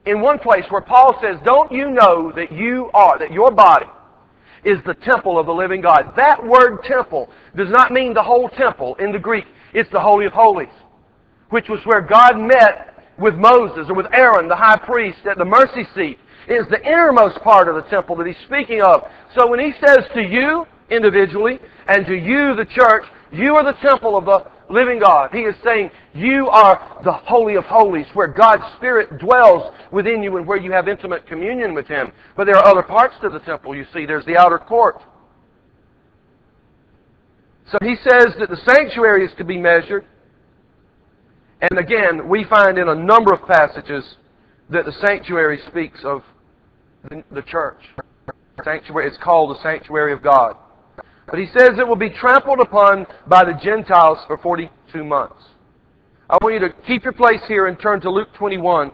in one place where Paul says, don't you know that your body is the temple of the living God? That word temple does not mean the whole temple in the Greek. It's the Holy of Holies, which was where God met with Moses or with Aaron, the high priest, at the mercy seat. It is the innermost part of the temple that he's speaking of. So when he says to you individually and to you, the church, you are the temple of the living God, he is saying you are the Holy of Holies, where God's Spirit dwells within you and where you have intimate communion with Him. But there are other parts to the temple, you see. There's the outer court. So he says that the sanctuary is to be measured. And again, we find in a number of passages that the sanctuary speaks of the church. Sanctuary, it's called the sanctuary of God. But he says it will be trampled upon by the Gentiles for 42 months. I want you to keep your place here and turn to Luke 21.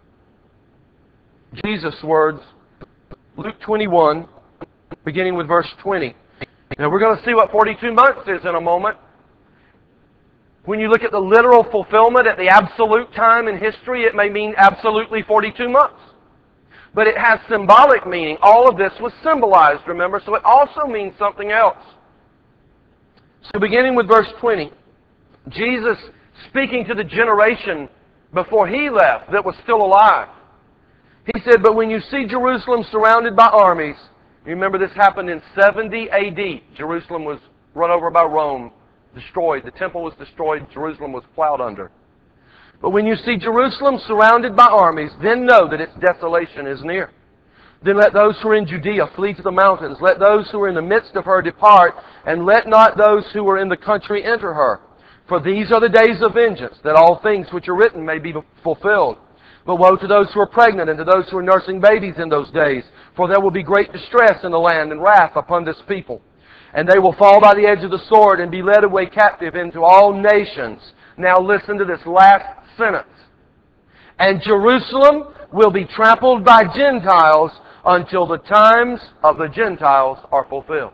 Jesus' words. Luke 21, beginning with verse 20. Now we're going to see what 42 months is in a moment. When you look at the literal fulfillment at the absolute time in history, it may mean absolutely 42 months. But it has symbolic meaning. All of this was symbolized, remember? So it also means something else. So beginning with verse 20, Jesus speaking to the generation before He left that was still alive. He said, but when you see Jerusalem surrounded by armies, you remember this happened in 70 A.D. Jerusalem was run over by Rome, destroyed. The temple was destroyed. Jerusalem was plowed under. But when you see Jerusalem surrounded by armies, then know that its desolation is near. Then let those who are in Judea flee to the mountains. Let those who are in the midst of her depart, and let not those who are in the country enter her. For these are the days of vengeance, that all things which are written may be fulfilled. But woe to those who are pregnant and to those who are nursing babies in those days, for there will be great distress in the land and wrath upon this people. And they will fall by the edge of the sword and be led away captive into all nations. Now listen to this last sentence. And Jerusalem will be trampled by Gentiles until the times of the Gentiles are fulfilled.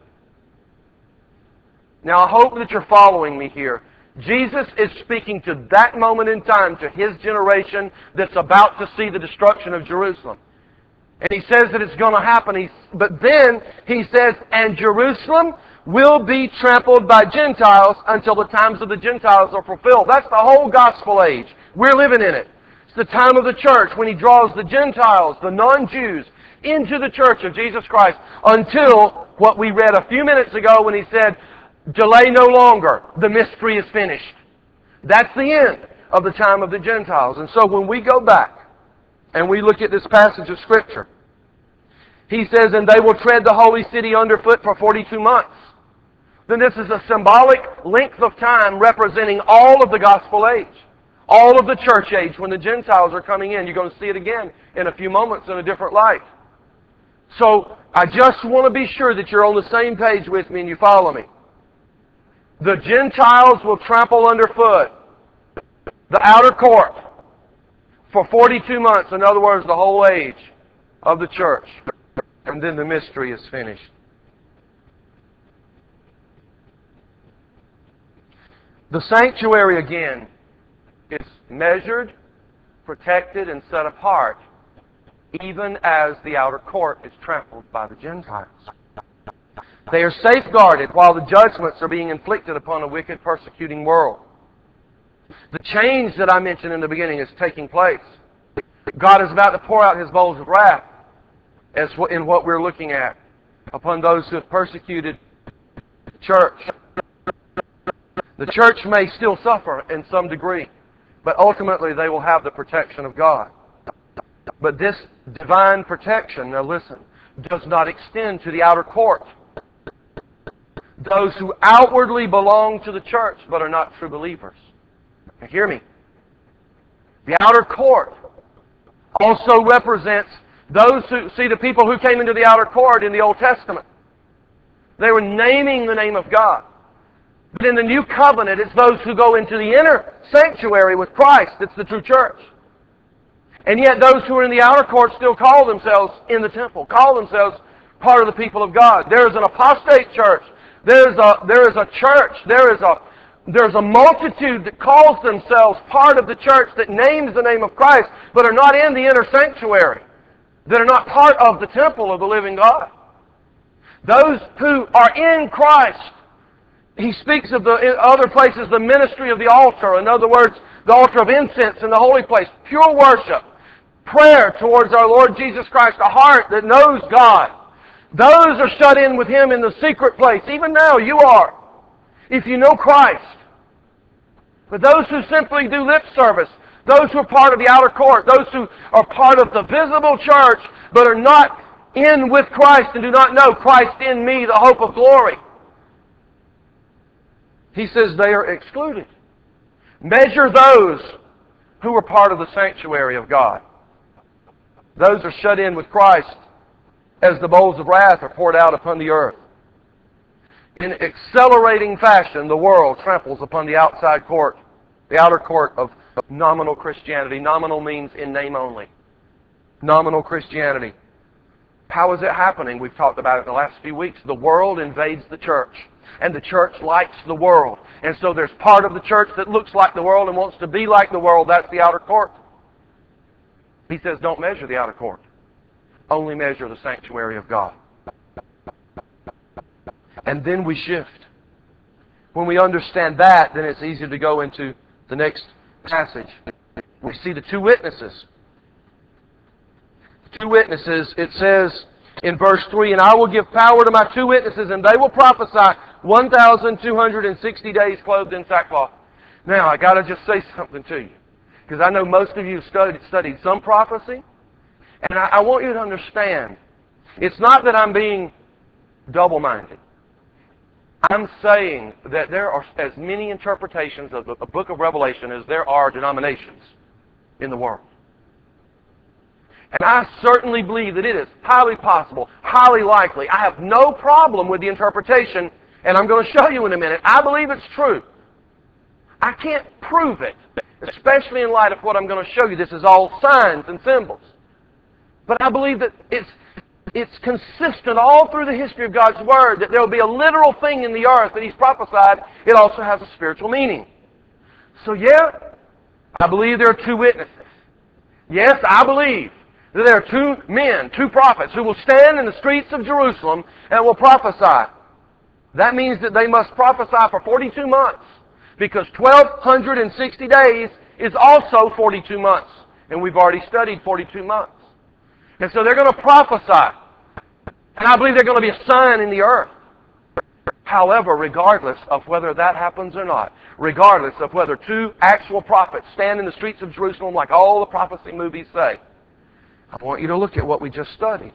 Now I hope that you're following me here. Jesus is speaking to that moment in time, to His generation that's about to see the destruction of Jerusalem. And He says that it's going to happen. But then He says, and Jerusalem will be trampled by Gentiles until the times of the Gentiles are fulfilled. That's the whole gospel age. We're living in it. It's the time of the church when He draws the Gentiles, the non-Jews, into the church of Jesus Christ until what we read a few minutes ago when He said, delay no longer, the mystery is finished. That's the end of the time of the Gentiles. And so when we go back and we look at this passage of Scripture, He says, and they will tread the holy city underfoot for 42 months. Then this is a symbolic length of time representing all of the gospel age, all of the church age when the Gentiles are coming in. You're going to see it again in a few moments in a different light. So I just want to be sure that you're on the same page with me and you follow me. The Gentiles will trample underfoot the outer court for 42 months. In other words, the whole age of the church. And then the mystery is finished. The sanctuary, again, is measured, protected, and set apart, even as the outer court is trampled by the Gentiles. They are safeguarded while the judgments are being inflicted upon a wicked, persecuting world. The change that I mentioned in the beginning is taking place. God is about to pour out His bowls of wrath as in what we're looking at upon those who have persecuted the church. The church may still suffer in some degree, but ultimately they will have the protection of God. But this divine protection, now listen, does not extend to the outer court. Those who outwardly belong to the church but are not true believers. Now hear me. The outer court also represents those who, see the people who came into the outer court in the Old Testament. They were naming the name of God. But in the New Covenant, it's those who go into the inner sanctuary with Christ. It's the true church. And yet those who are in the outer court still call themselves in the temple, call themselves part of the people of God. There is an apostate church. There is a church. There is there's a multitude that calls themselves part of the church that names the name of Christ, but are not in the inner sanctuary, that are not part of the temple of the living God. Those who are in Christ, he speaks of in other places the ministry of the altar. In other words, the altar of incense in the holy place, pure worship, prayer towards our Lord Jesus Christ, a heart that knows God. Those are shut in with Him in the secret place. Even now, you are, if you know Christ. But those who simply do lip service, those who are part of the outer court, those who are part of the visible church, but are not in with Christ and do not know Christ in me, the hope of glory, he says they are excluded. Measure those who are part of the sanctuary of God. Those are shut in with Christ as the bowls of wrath are poured out upon the earth. In accelerating fashion, the world tramples upon the outside court, the outer court of nominal Christianity. Nominal means in name only. Nominal Christianity. How is it happening? We've talked about it in the last few weeks. The world invades the church, and the church likes the world. And so there's part of the church that looks like the world and wants to be like the world. That's the outer court. He says, don't measure the outer court. Only measure the sanctuary of God. And then we shift. When we understand that, then it's easier to go into the next passage. We see the two witnesses. Two witnesses, it says in verse 3, and I will give power to my two witnesses, and they will prophesy 1,260 days clothed in sackcloth. Now, I got to just say something to you, because I know most of you have studied some prophecy, and I want you to understand, it's not that I'm being double-minded. I'm saying that there are as many interpretations of the book of Revelation as there are denominations in the world. And I certainly believe that it is highly possible, highly likely. I have no problem with the interpretation, and I'm going to show you in a minute. I believe it's true. I can't prove it, especially in light of what I'm going to show you. This is all signs and symbols. But I believe that it's consistent all through the history of God's Word that there will be a literal thing in the earth that He's prophesied. It also has a spiritual meaning. So yeah, I believe there are two witnesses. Yes, I believe that there are two men, two prophets, who will stand in the streets of Jerusalem and will prophesy. That means that they must prophesy for 42 months, because 1,260 days is also 42 months. And we've already studied 42 months. And so they're going to prophesy. And I believe they're going to be a sign in the earth. However, regardless of whether that happens or not, regardless of whether two actual prophets stand in the streets of Jerusalem like all the prophecy movies say, I want you to look at what we just studied.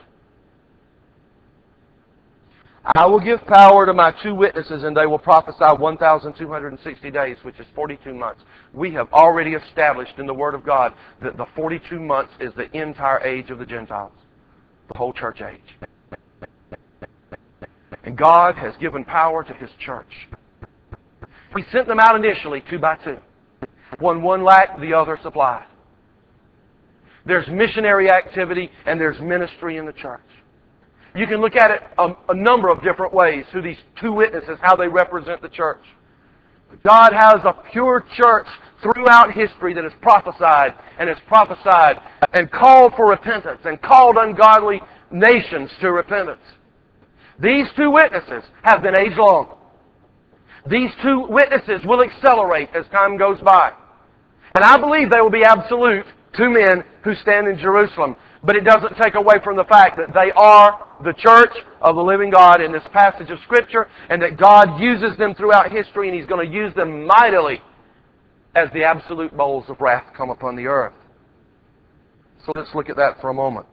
I will give power to my two witnesses, and they will prophesy 1,260 days, which is 42 months. We have already established in the Word of God that the 42 months is the entire age of the Gentiles, the whole church age. And God has given power to His church. He sent them out initially, 2 by 2. When one lacked, the other supplied. There's missionary activity and there's ministry in the church. You can look at it a number of different ways through these two witnesses, how they represent the church. God has a pure church throughout history that has prophesied and called for repentance and called ungodly nations to repentance. These two witnesses have been age-long. These two witnesses will accelerate as time goes by. And I believe they will be absolute, two men who stand in Jerusalem. But it doesn't take away from the fact that they are the church of the living God in this passage of Scripture, and that God uses them throughout history, and He's going to use them mightily as the absolute bowls of wrath come upon the earth. So let's look at that for a moment.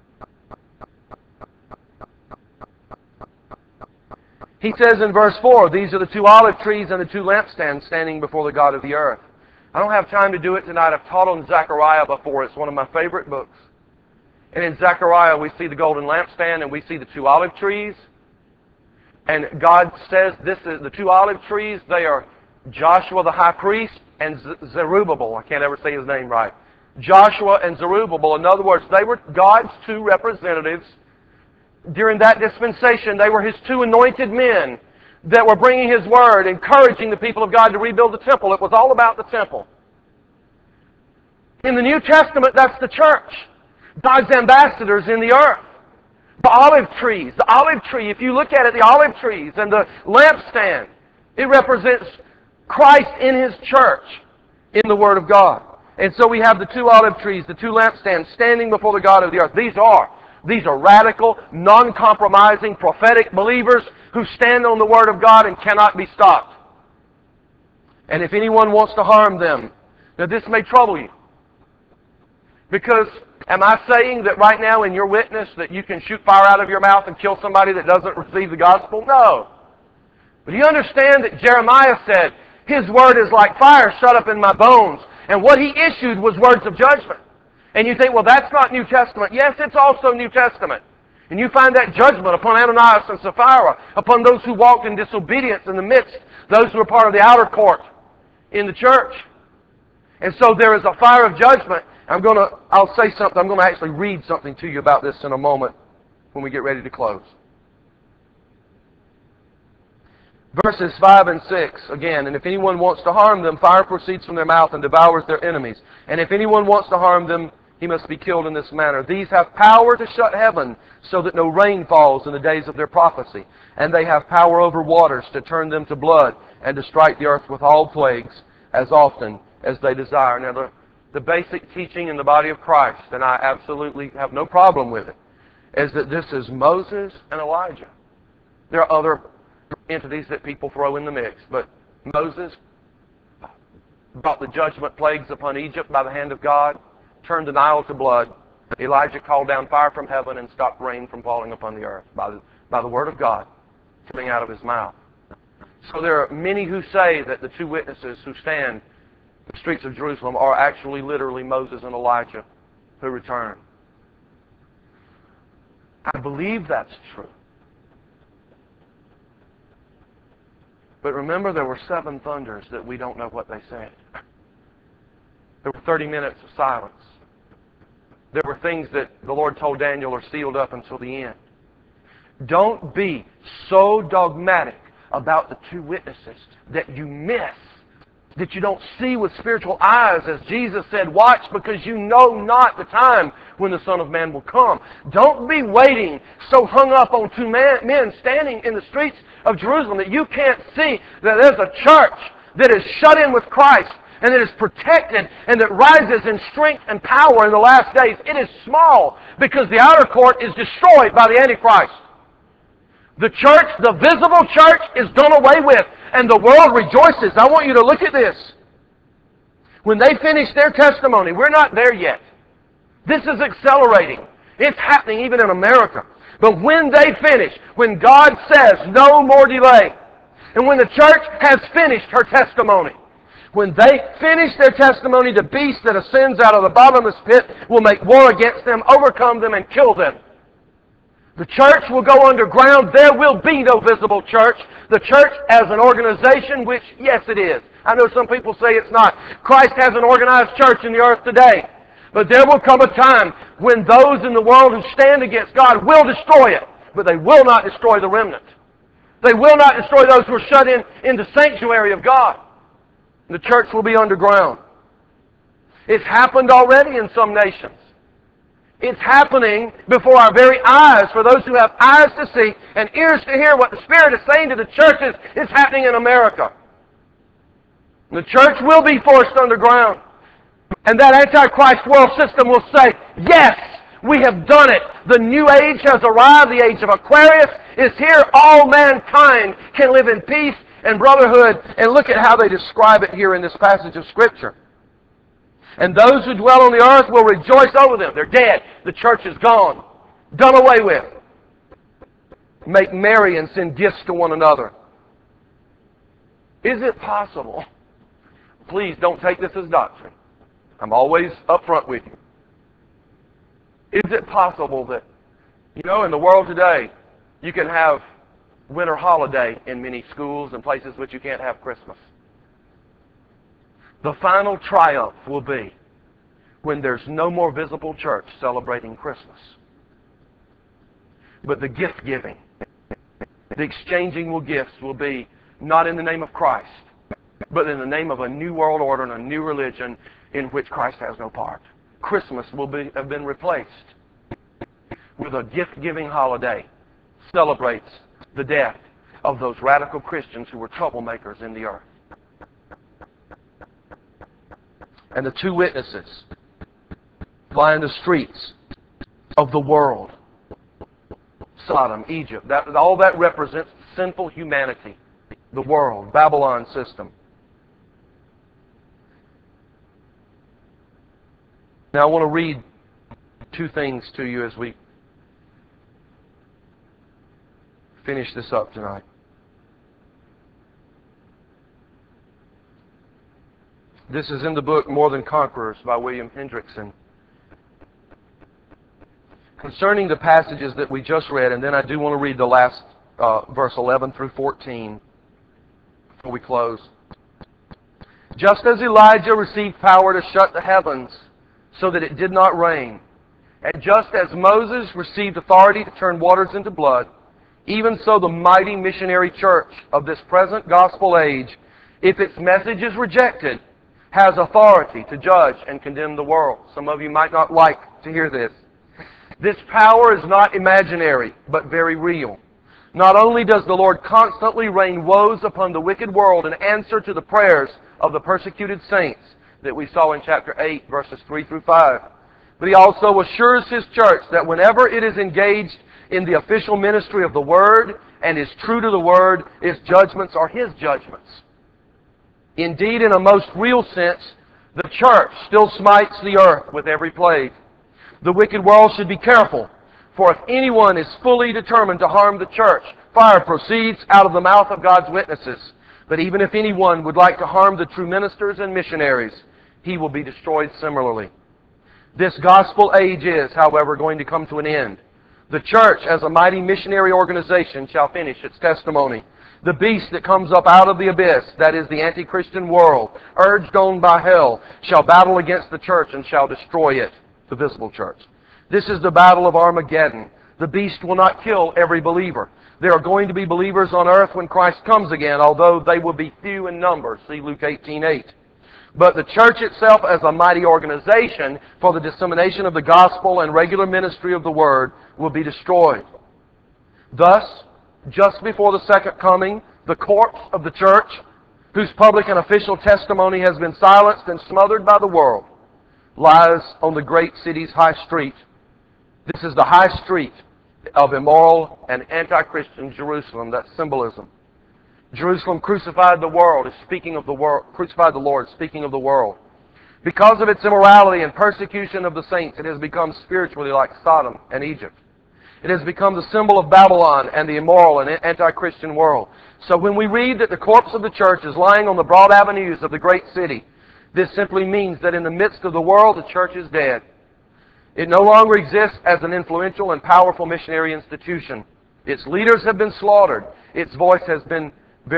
He says in verse 4, these are the two olive trees and the two lampstands standing before the God of the earth. I don't have time to do it tonight. I've taught on Zechariah before. It's one of my favorite books. And in Zechariah, we see the golden lampstand and we see the two olive trees. And God says this is the two olive trees. They are Joshua the high priest and Zerubbabel. I can't ever say his name right. Joshua and Zerubbabel. In other words, they were God's two representatives. During that dispensation, they were His two anointed men that were bringing His Word, encouraging the people of God to rebuild the temple. It was all about the temple. In the New Testament, that's the church. God's ambassadors in the earth. The olive trees. The olive tree, if you look at it, the olive trees and the lampstand, it represents Christ in His church in the Word of God. And so we have the two olive trees, the two lampstands standing before the God of the earth. These are radical, non-compromising, prophetic believers who stand on the Word of God and cannot be stopped. And if anyone wants to harm them, now this may trouble you. Because am I saying that right now in your witness that you can shoot fire out of your mouth and kill somebody that doesn't receive the gospel? No. But do you understand that Jeremiah said, His word is like fire shut up in my bones. And what he issued was words of judgment. And you think, well, that's not New Testament. Yes, it's also New Testament. And you find that judgment upon Ananias and Sapphira, upon those who walked in disobedience in the midst, those who were part of the outer court in the church. And so there is a fire of judgment. I'll say something. I'm going to actually read something to you about this in a moment when we get ready to close. Verses 5 and 6, again, and if anyone wants to harm them, fire proceeds from their mouth and devours their enemies. And if anyone wants to harm them, he must be killed in this manner. These have power to shut heaven so that no rain falls in the days of their prophecy. And they have power over waters to turn them to blood and to strike the earth with all plagues as often as they desire. Now, the basic teaching in the body of Christ, and I absolutely have no problem with it, is that this is Moses and Elijah. There are other entities that people throw in the mix, but Moses brought the judgment plagues upon Egypt by the hand of God, turned the Nile to blood. Elijah called down fire from heaven and stopped rain from falling upon the earth by the word of God coming out of his mouth. So there are many who say that the two witnesses who stand in the streets of Jerusalem are actually literally Moses and Elijah who return. I believe that's true. But remember, there were 7 thunders that we don't know what they said. There were 30 minutes of silence. There were things that the Lord told Daniel are sealed up until the end. Don't be so dogmatic about the two witnesses that you miss, that you don't see with spiritual eyes, as Jesus said, watch because you know not the time when the Son of Man will come. Don't be waiting so hung up on two men standing in the streets of Jerusalem that you can't see that there's a church that is shut in with Christ and that is protected and that rises in strength and power in the last days. It is small because the outer court is destroyed by the Antichrist. The church, the visible church, is done away with, and the world rejoices. I want you to look at this. When they finish their testimony, we're not there yet. This is accelerating. It's happening even in America. But when they finish, when God says no more delay, and when the church has finished her testimony, when they finish their testimony, the beast that ascends out of the bottomless pit will make war against them, overcome them, and kill them. The church will go underground. There will be no visible church. The church as an organization, which, yes, it is. I know some people say it's not. Christ has an organized church in the earth today. But there will come a time when those in the world who stand against God will destroy it. But they will not destroy the remnant. They will not destroy those who are shut in the sanctuary of God. The church will be underground. It's happened already in some nations. It's happening before our very eyes. For those who have eyes to see and ears to hear what the Spirit is saying to the churches, it's happening in America. The church will be forced underground. And that Antichrist world system will say, yes, we have done it. The new age has arrived. The age of Aquarius is here. All mankind can live in peace and brotherhood. And look at how they describe it here in this passage of Scripture. And those who dwell on the earth will rejoice over them. They're dead. The church is gone. Done away with. Make merry and send gifts to one another. Is it possible? Please don't take this as doctrine. I'm always upfront with you. Is it possible that, in the world today, you can have winter holiday in many schools and places, but you can't have Christmas? The final triumph will be when there's no more visible church celebrating Christmas. But the gift giving The exchanging of gifts will be not in the name of Christ, but in the name of a new world order and a new religion in which Christ has no part. Christmas will have been replaced with a gift-giving holiday. Celebrates the death of those radical Christians who were troublemakers in the earth. And the two witnesses lie in the streets of the world. Sodom, Egypt, all that represents sinful humanity. The world, Babylon system. Now I want to read two things to you as we finish this up tonight. This is in the book More Than Conquerors by William Hendrickson. Concerning the passages that we just read, and then I do want to read the last verse 11 through 14 before we close. Just as Elijah received power to shut the heavens so that it did not rain, and just as Moses received authority to turn waters into blood, even so the mighty missionary church of this present gospel age, if its message is rejected, has authority to judge and condemn the world. Some of you might not like to hear this. This power is not imaginary, but very real. Not only does the Lord constantly rain woes upon the wicked world in answer to the prayers of the persecuted saints that we saw in chapter 8, verses 3 through 5, but He also assures His church that whenever it is engaged in the official ministry of the Word and is true to the Word, its judgments are His judgments. Indeed, in a most real sense, the church still smites the earth with every plague. The wicked world should be careful, for if anyone is fully determined to harm the church, fire proceeds out of the mouth of God's witnesses. But even if anyone would like to harm the true ministers and missionaries, he will be destroyed similarly. This gospel age is, however, going to come to an end. The church, as a mighty missionary organization, shall finish its testimony. The beast that comes up out of the abyss, that is the anti-Christian world, urged on by hell, shall battle against the church and shall destroy it, the visible church. This is the battle of Armageddon. The beast will not kill every believer. There are going to be believers on earth when Christ comes again, although they will be few in number. See Luke 18:8. But the church itself, as a mighty organization for the dissemination of the gospel and regular ministry of the word, will be destroyed. Thus, just before the second coming, the corpse of the church, whose public and official testimony has been silenced and smothered by the world, lies on the great city's high street. This is the high street of immoral and anti-Christian Jerusalem, that symbolism. Jerusalem crucified the world is speaking of the world, crucified the Lord, speaking of the world. Because of its immorality and persecution of the saints, it has become spiritually like Sodom and Egypt. It has become the symbol of Babylon and the immoral and anti-Christian world. So when we read that the corpse of the church is lying on the broad avenues of the great city, this simply means that in the midst of the world, the church is dead. It no longer exists as an influential and powerful missionary institution. Its leaders have been slaughtered. Its voice has been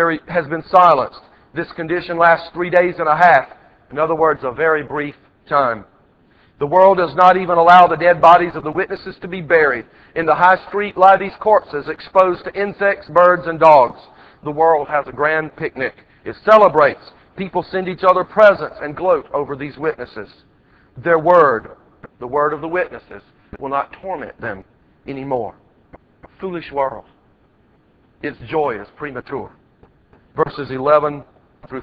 silenced. This condition lasts 3 days and a half. In other words, a very brief time. The world does not even allow the dead bodies of the witnesses to be buried. In the high street lie these corpses exposed to insects, birds, and dogs. The world has a grand picnic. It celebrates. People send each other presents and gloat over these witnesses. Their word, the word of the witnesses, will not torment them anymore. Foolish world. Its joy is premature. Verses 11 through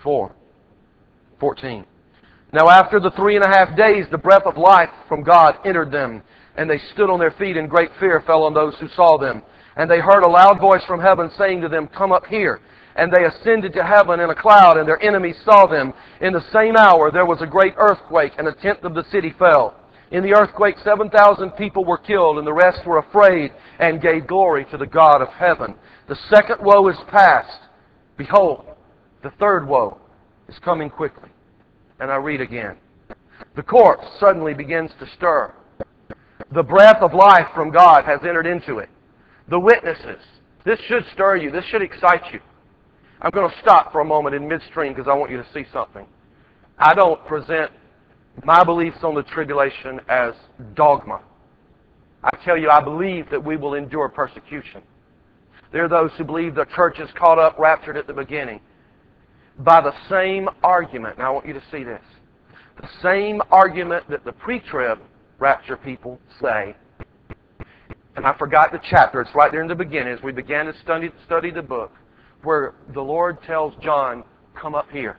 14. Now after the 3.5 days, the breath of life from God entered them, and they stood on their feet, and great fear fell on those who saw them. And they heard a loud voice from heaven saying to them, "Come up here." And they ascended to heaven in a cloud, and their enemies saw them. In the same hour there was a great earthquake, and 1/10 of the city fell. In the earthquake 7,000 people were killed, and the rest were afraid and gave glory to the God of heaven. The second woe is past. Behold, the third woe is coming quickly. And I read again. The corpse suddenly begins to stir. The breath of life from God has entered into it. The witnesses. This should stir you. This should excite you. I'm going to stop for a moment in midstream because I want you to see something. I don't present my beliefs on the tribulation as dogma. I tell you, I believe that we will endure persecution. There are those who believe the church is caught up, raptured at the beginning. By the same argument, now I want you to see this, the same argument that the pre-trib rapture people say, and I forgot the chapter, it's right there in the beginning as we began to study the book, where the Lord tells John, come up here.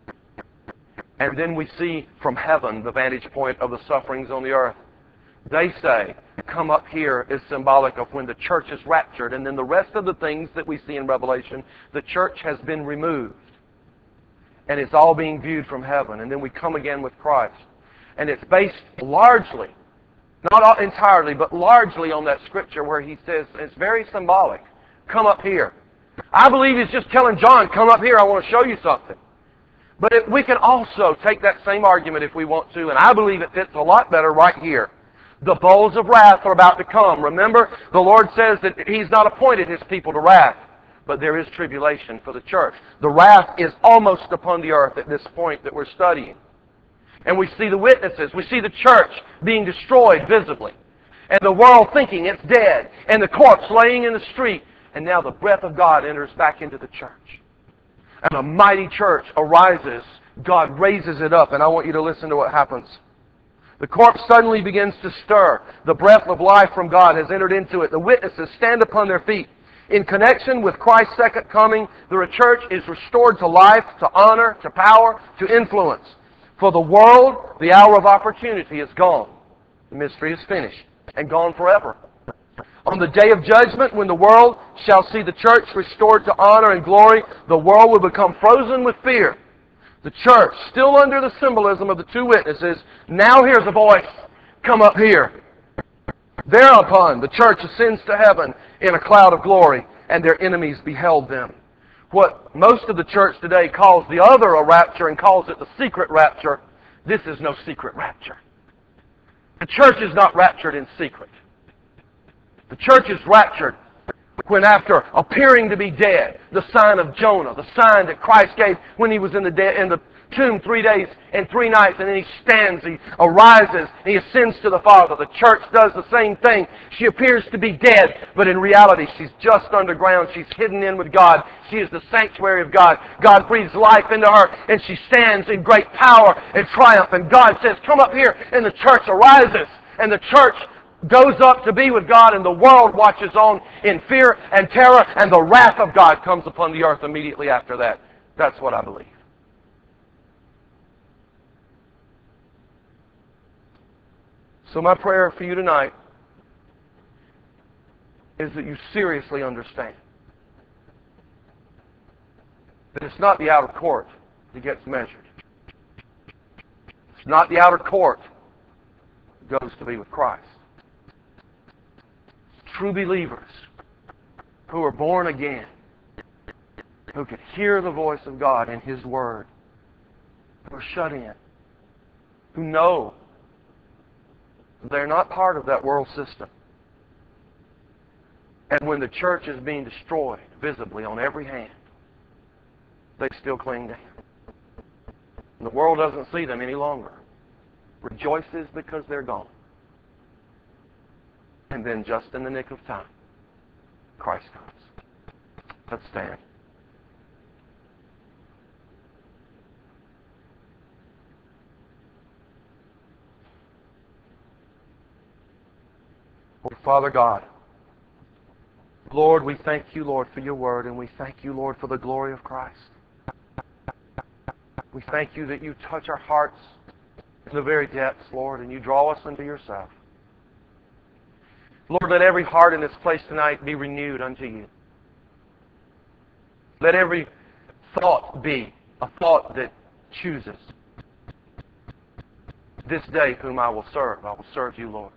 And then we see from heaven the vantage point of the sufferings on the earth. They say, come up here is symbolic of when the church is raptured, and then the rest of the things that we see in Revelation, the church has been removed. And it's all being viewed from heaven. And then we come again with Christ. And it's based largely, not entirely, but largely on that scripture where he says, it's very symbolic, come up here. I believe he's just telling John, come up here, I want to show you something. But we can also take that same argument if we want to, and I believe it fits a lot better right here. The bowls of wrath are about to come. Remember, the Lord says that He's not appointed His people to wrath, but there is tribulation for the church. The wrath is almost upon the earth at this point that we're studying. And we see the witnesses. We see the church being destroyed visibly. And the world thinking it's dead. And the corpse laying in the street. And now the breath of God enters back into the church. And a mighty church arises. God raises it up. And I want you to listen to what happens. The corpse suddenly begins to stir. The breath of life from God has entered into it. The witnesses stand upon their feet. In connection with Christ's second coming, the church is restored to life, to honor, to power, to influence. For the world, the hour of opportunity is gone. The mystery is finished and gone forever. On the day of judgment, when the world shall see the church restored to honor and glory, the world will become frozen with fear. The church, still under the symbolism of the two witnesses, now hears a voice, come up here. Thereupon, the church ascends to heaven in a cloud of glory, and their enemies beheld them. What most of the church today calls the other a rapture and calls it the secret rapture, this is no secret rapture. The church is not raptured in secret. The church is raptured when, after appearing to be dead, the sign of Jonah, the sign that Christ gave when He was in the tomb 3 days and 3 nights, and then He stands, He arises, and He ascends to the Father. The church does the same thing. She appears to be dead, but in reality she's just underground. She's hidden in with God. She is the sanctuary of God. God breathes life into her, and she stands in great power and triumph. And God says, come up here, and the church arises, and the church goes up to be with God, and the world watches on in fear and terror, and the wrath of God comes upon the earth immediately after that. That's what I believe. So my prayer for you tonight is that you seriously understand that it's not the outer court that gets measured. It's not the outer court that goes to be with Christ. True believers who are born again, who can hear the voice of God in His Word, who are shut in, who know they're not part of that world system. And when the church is being destroyed visibly on every hand, they still cling to Him. And the world doesn't see them any longer. Rejoices because they're gone. And then just in the nick of time, Christ comes. Let's stand. Oh, Father God, Lord, we thank You, Lord, for Your Word, and we thank You, Lord, for the glory of Christ. We thank You that You touch our hearts in the very depths, Lord, and You draw us unto Yourself. Lord, let every heart in this place tonight be renewed unto You. Let every thought be a thought that chooses. This day whom I will serve You, Lord.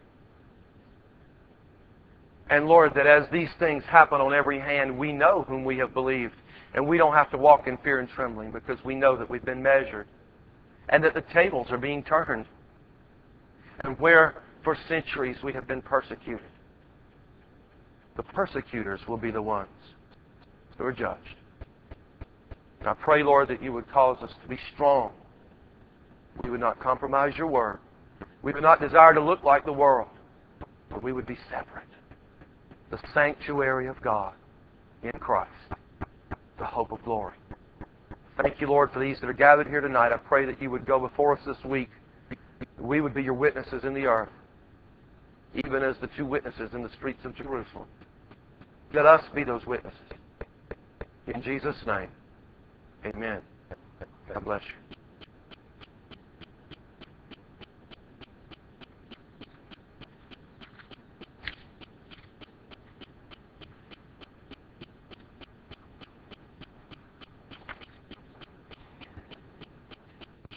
And Lord, that as these things happen on every hand, we know whom we have believed. And we don't have to walk in fear and trembling because we know that we've been measured. And that the tables are being turned. And where for centuries we have been persecuted, the persecutors will be the ones who are judged. And I pray, Lord, that You would cause us to be strong. We would not compromise Your Word. We would not desire to look like the world, but we would be separate. The sanctuary of God, in Christ, the hope of glory. Thank you, Lord, for these that are gathered here tonight. I pray that you would go before us this week. We would be your witnesses in the earth, even as the two witnesses in the streets of Jerusalem. Let us be those witnesses. In Jesus' name, amen. God bless you.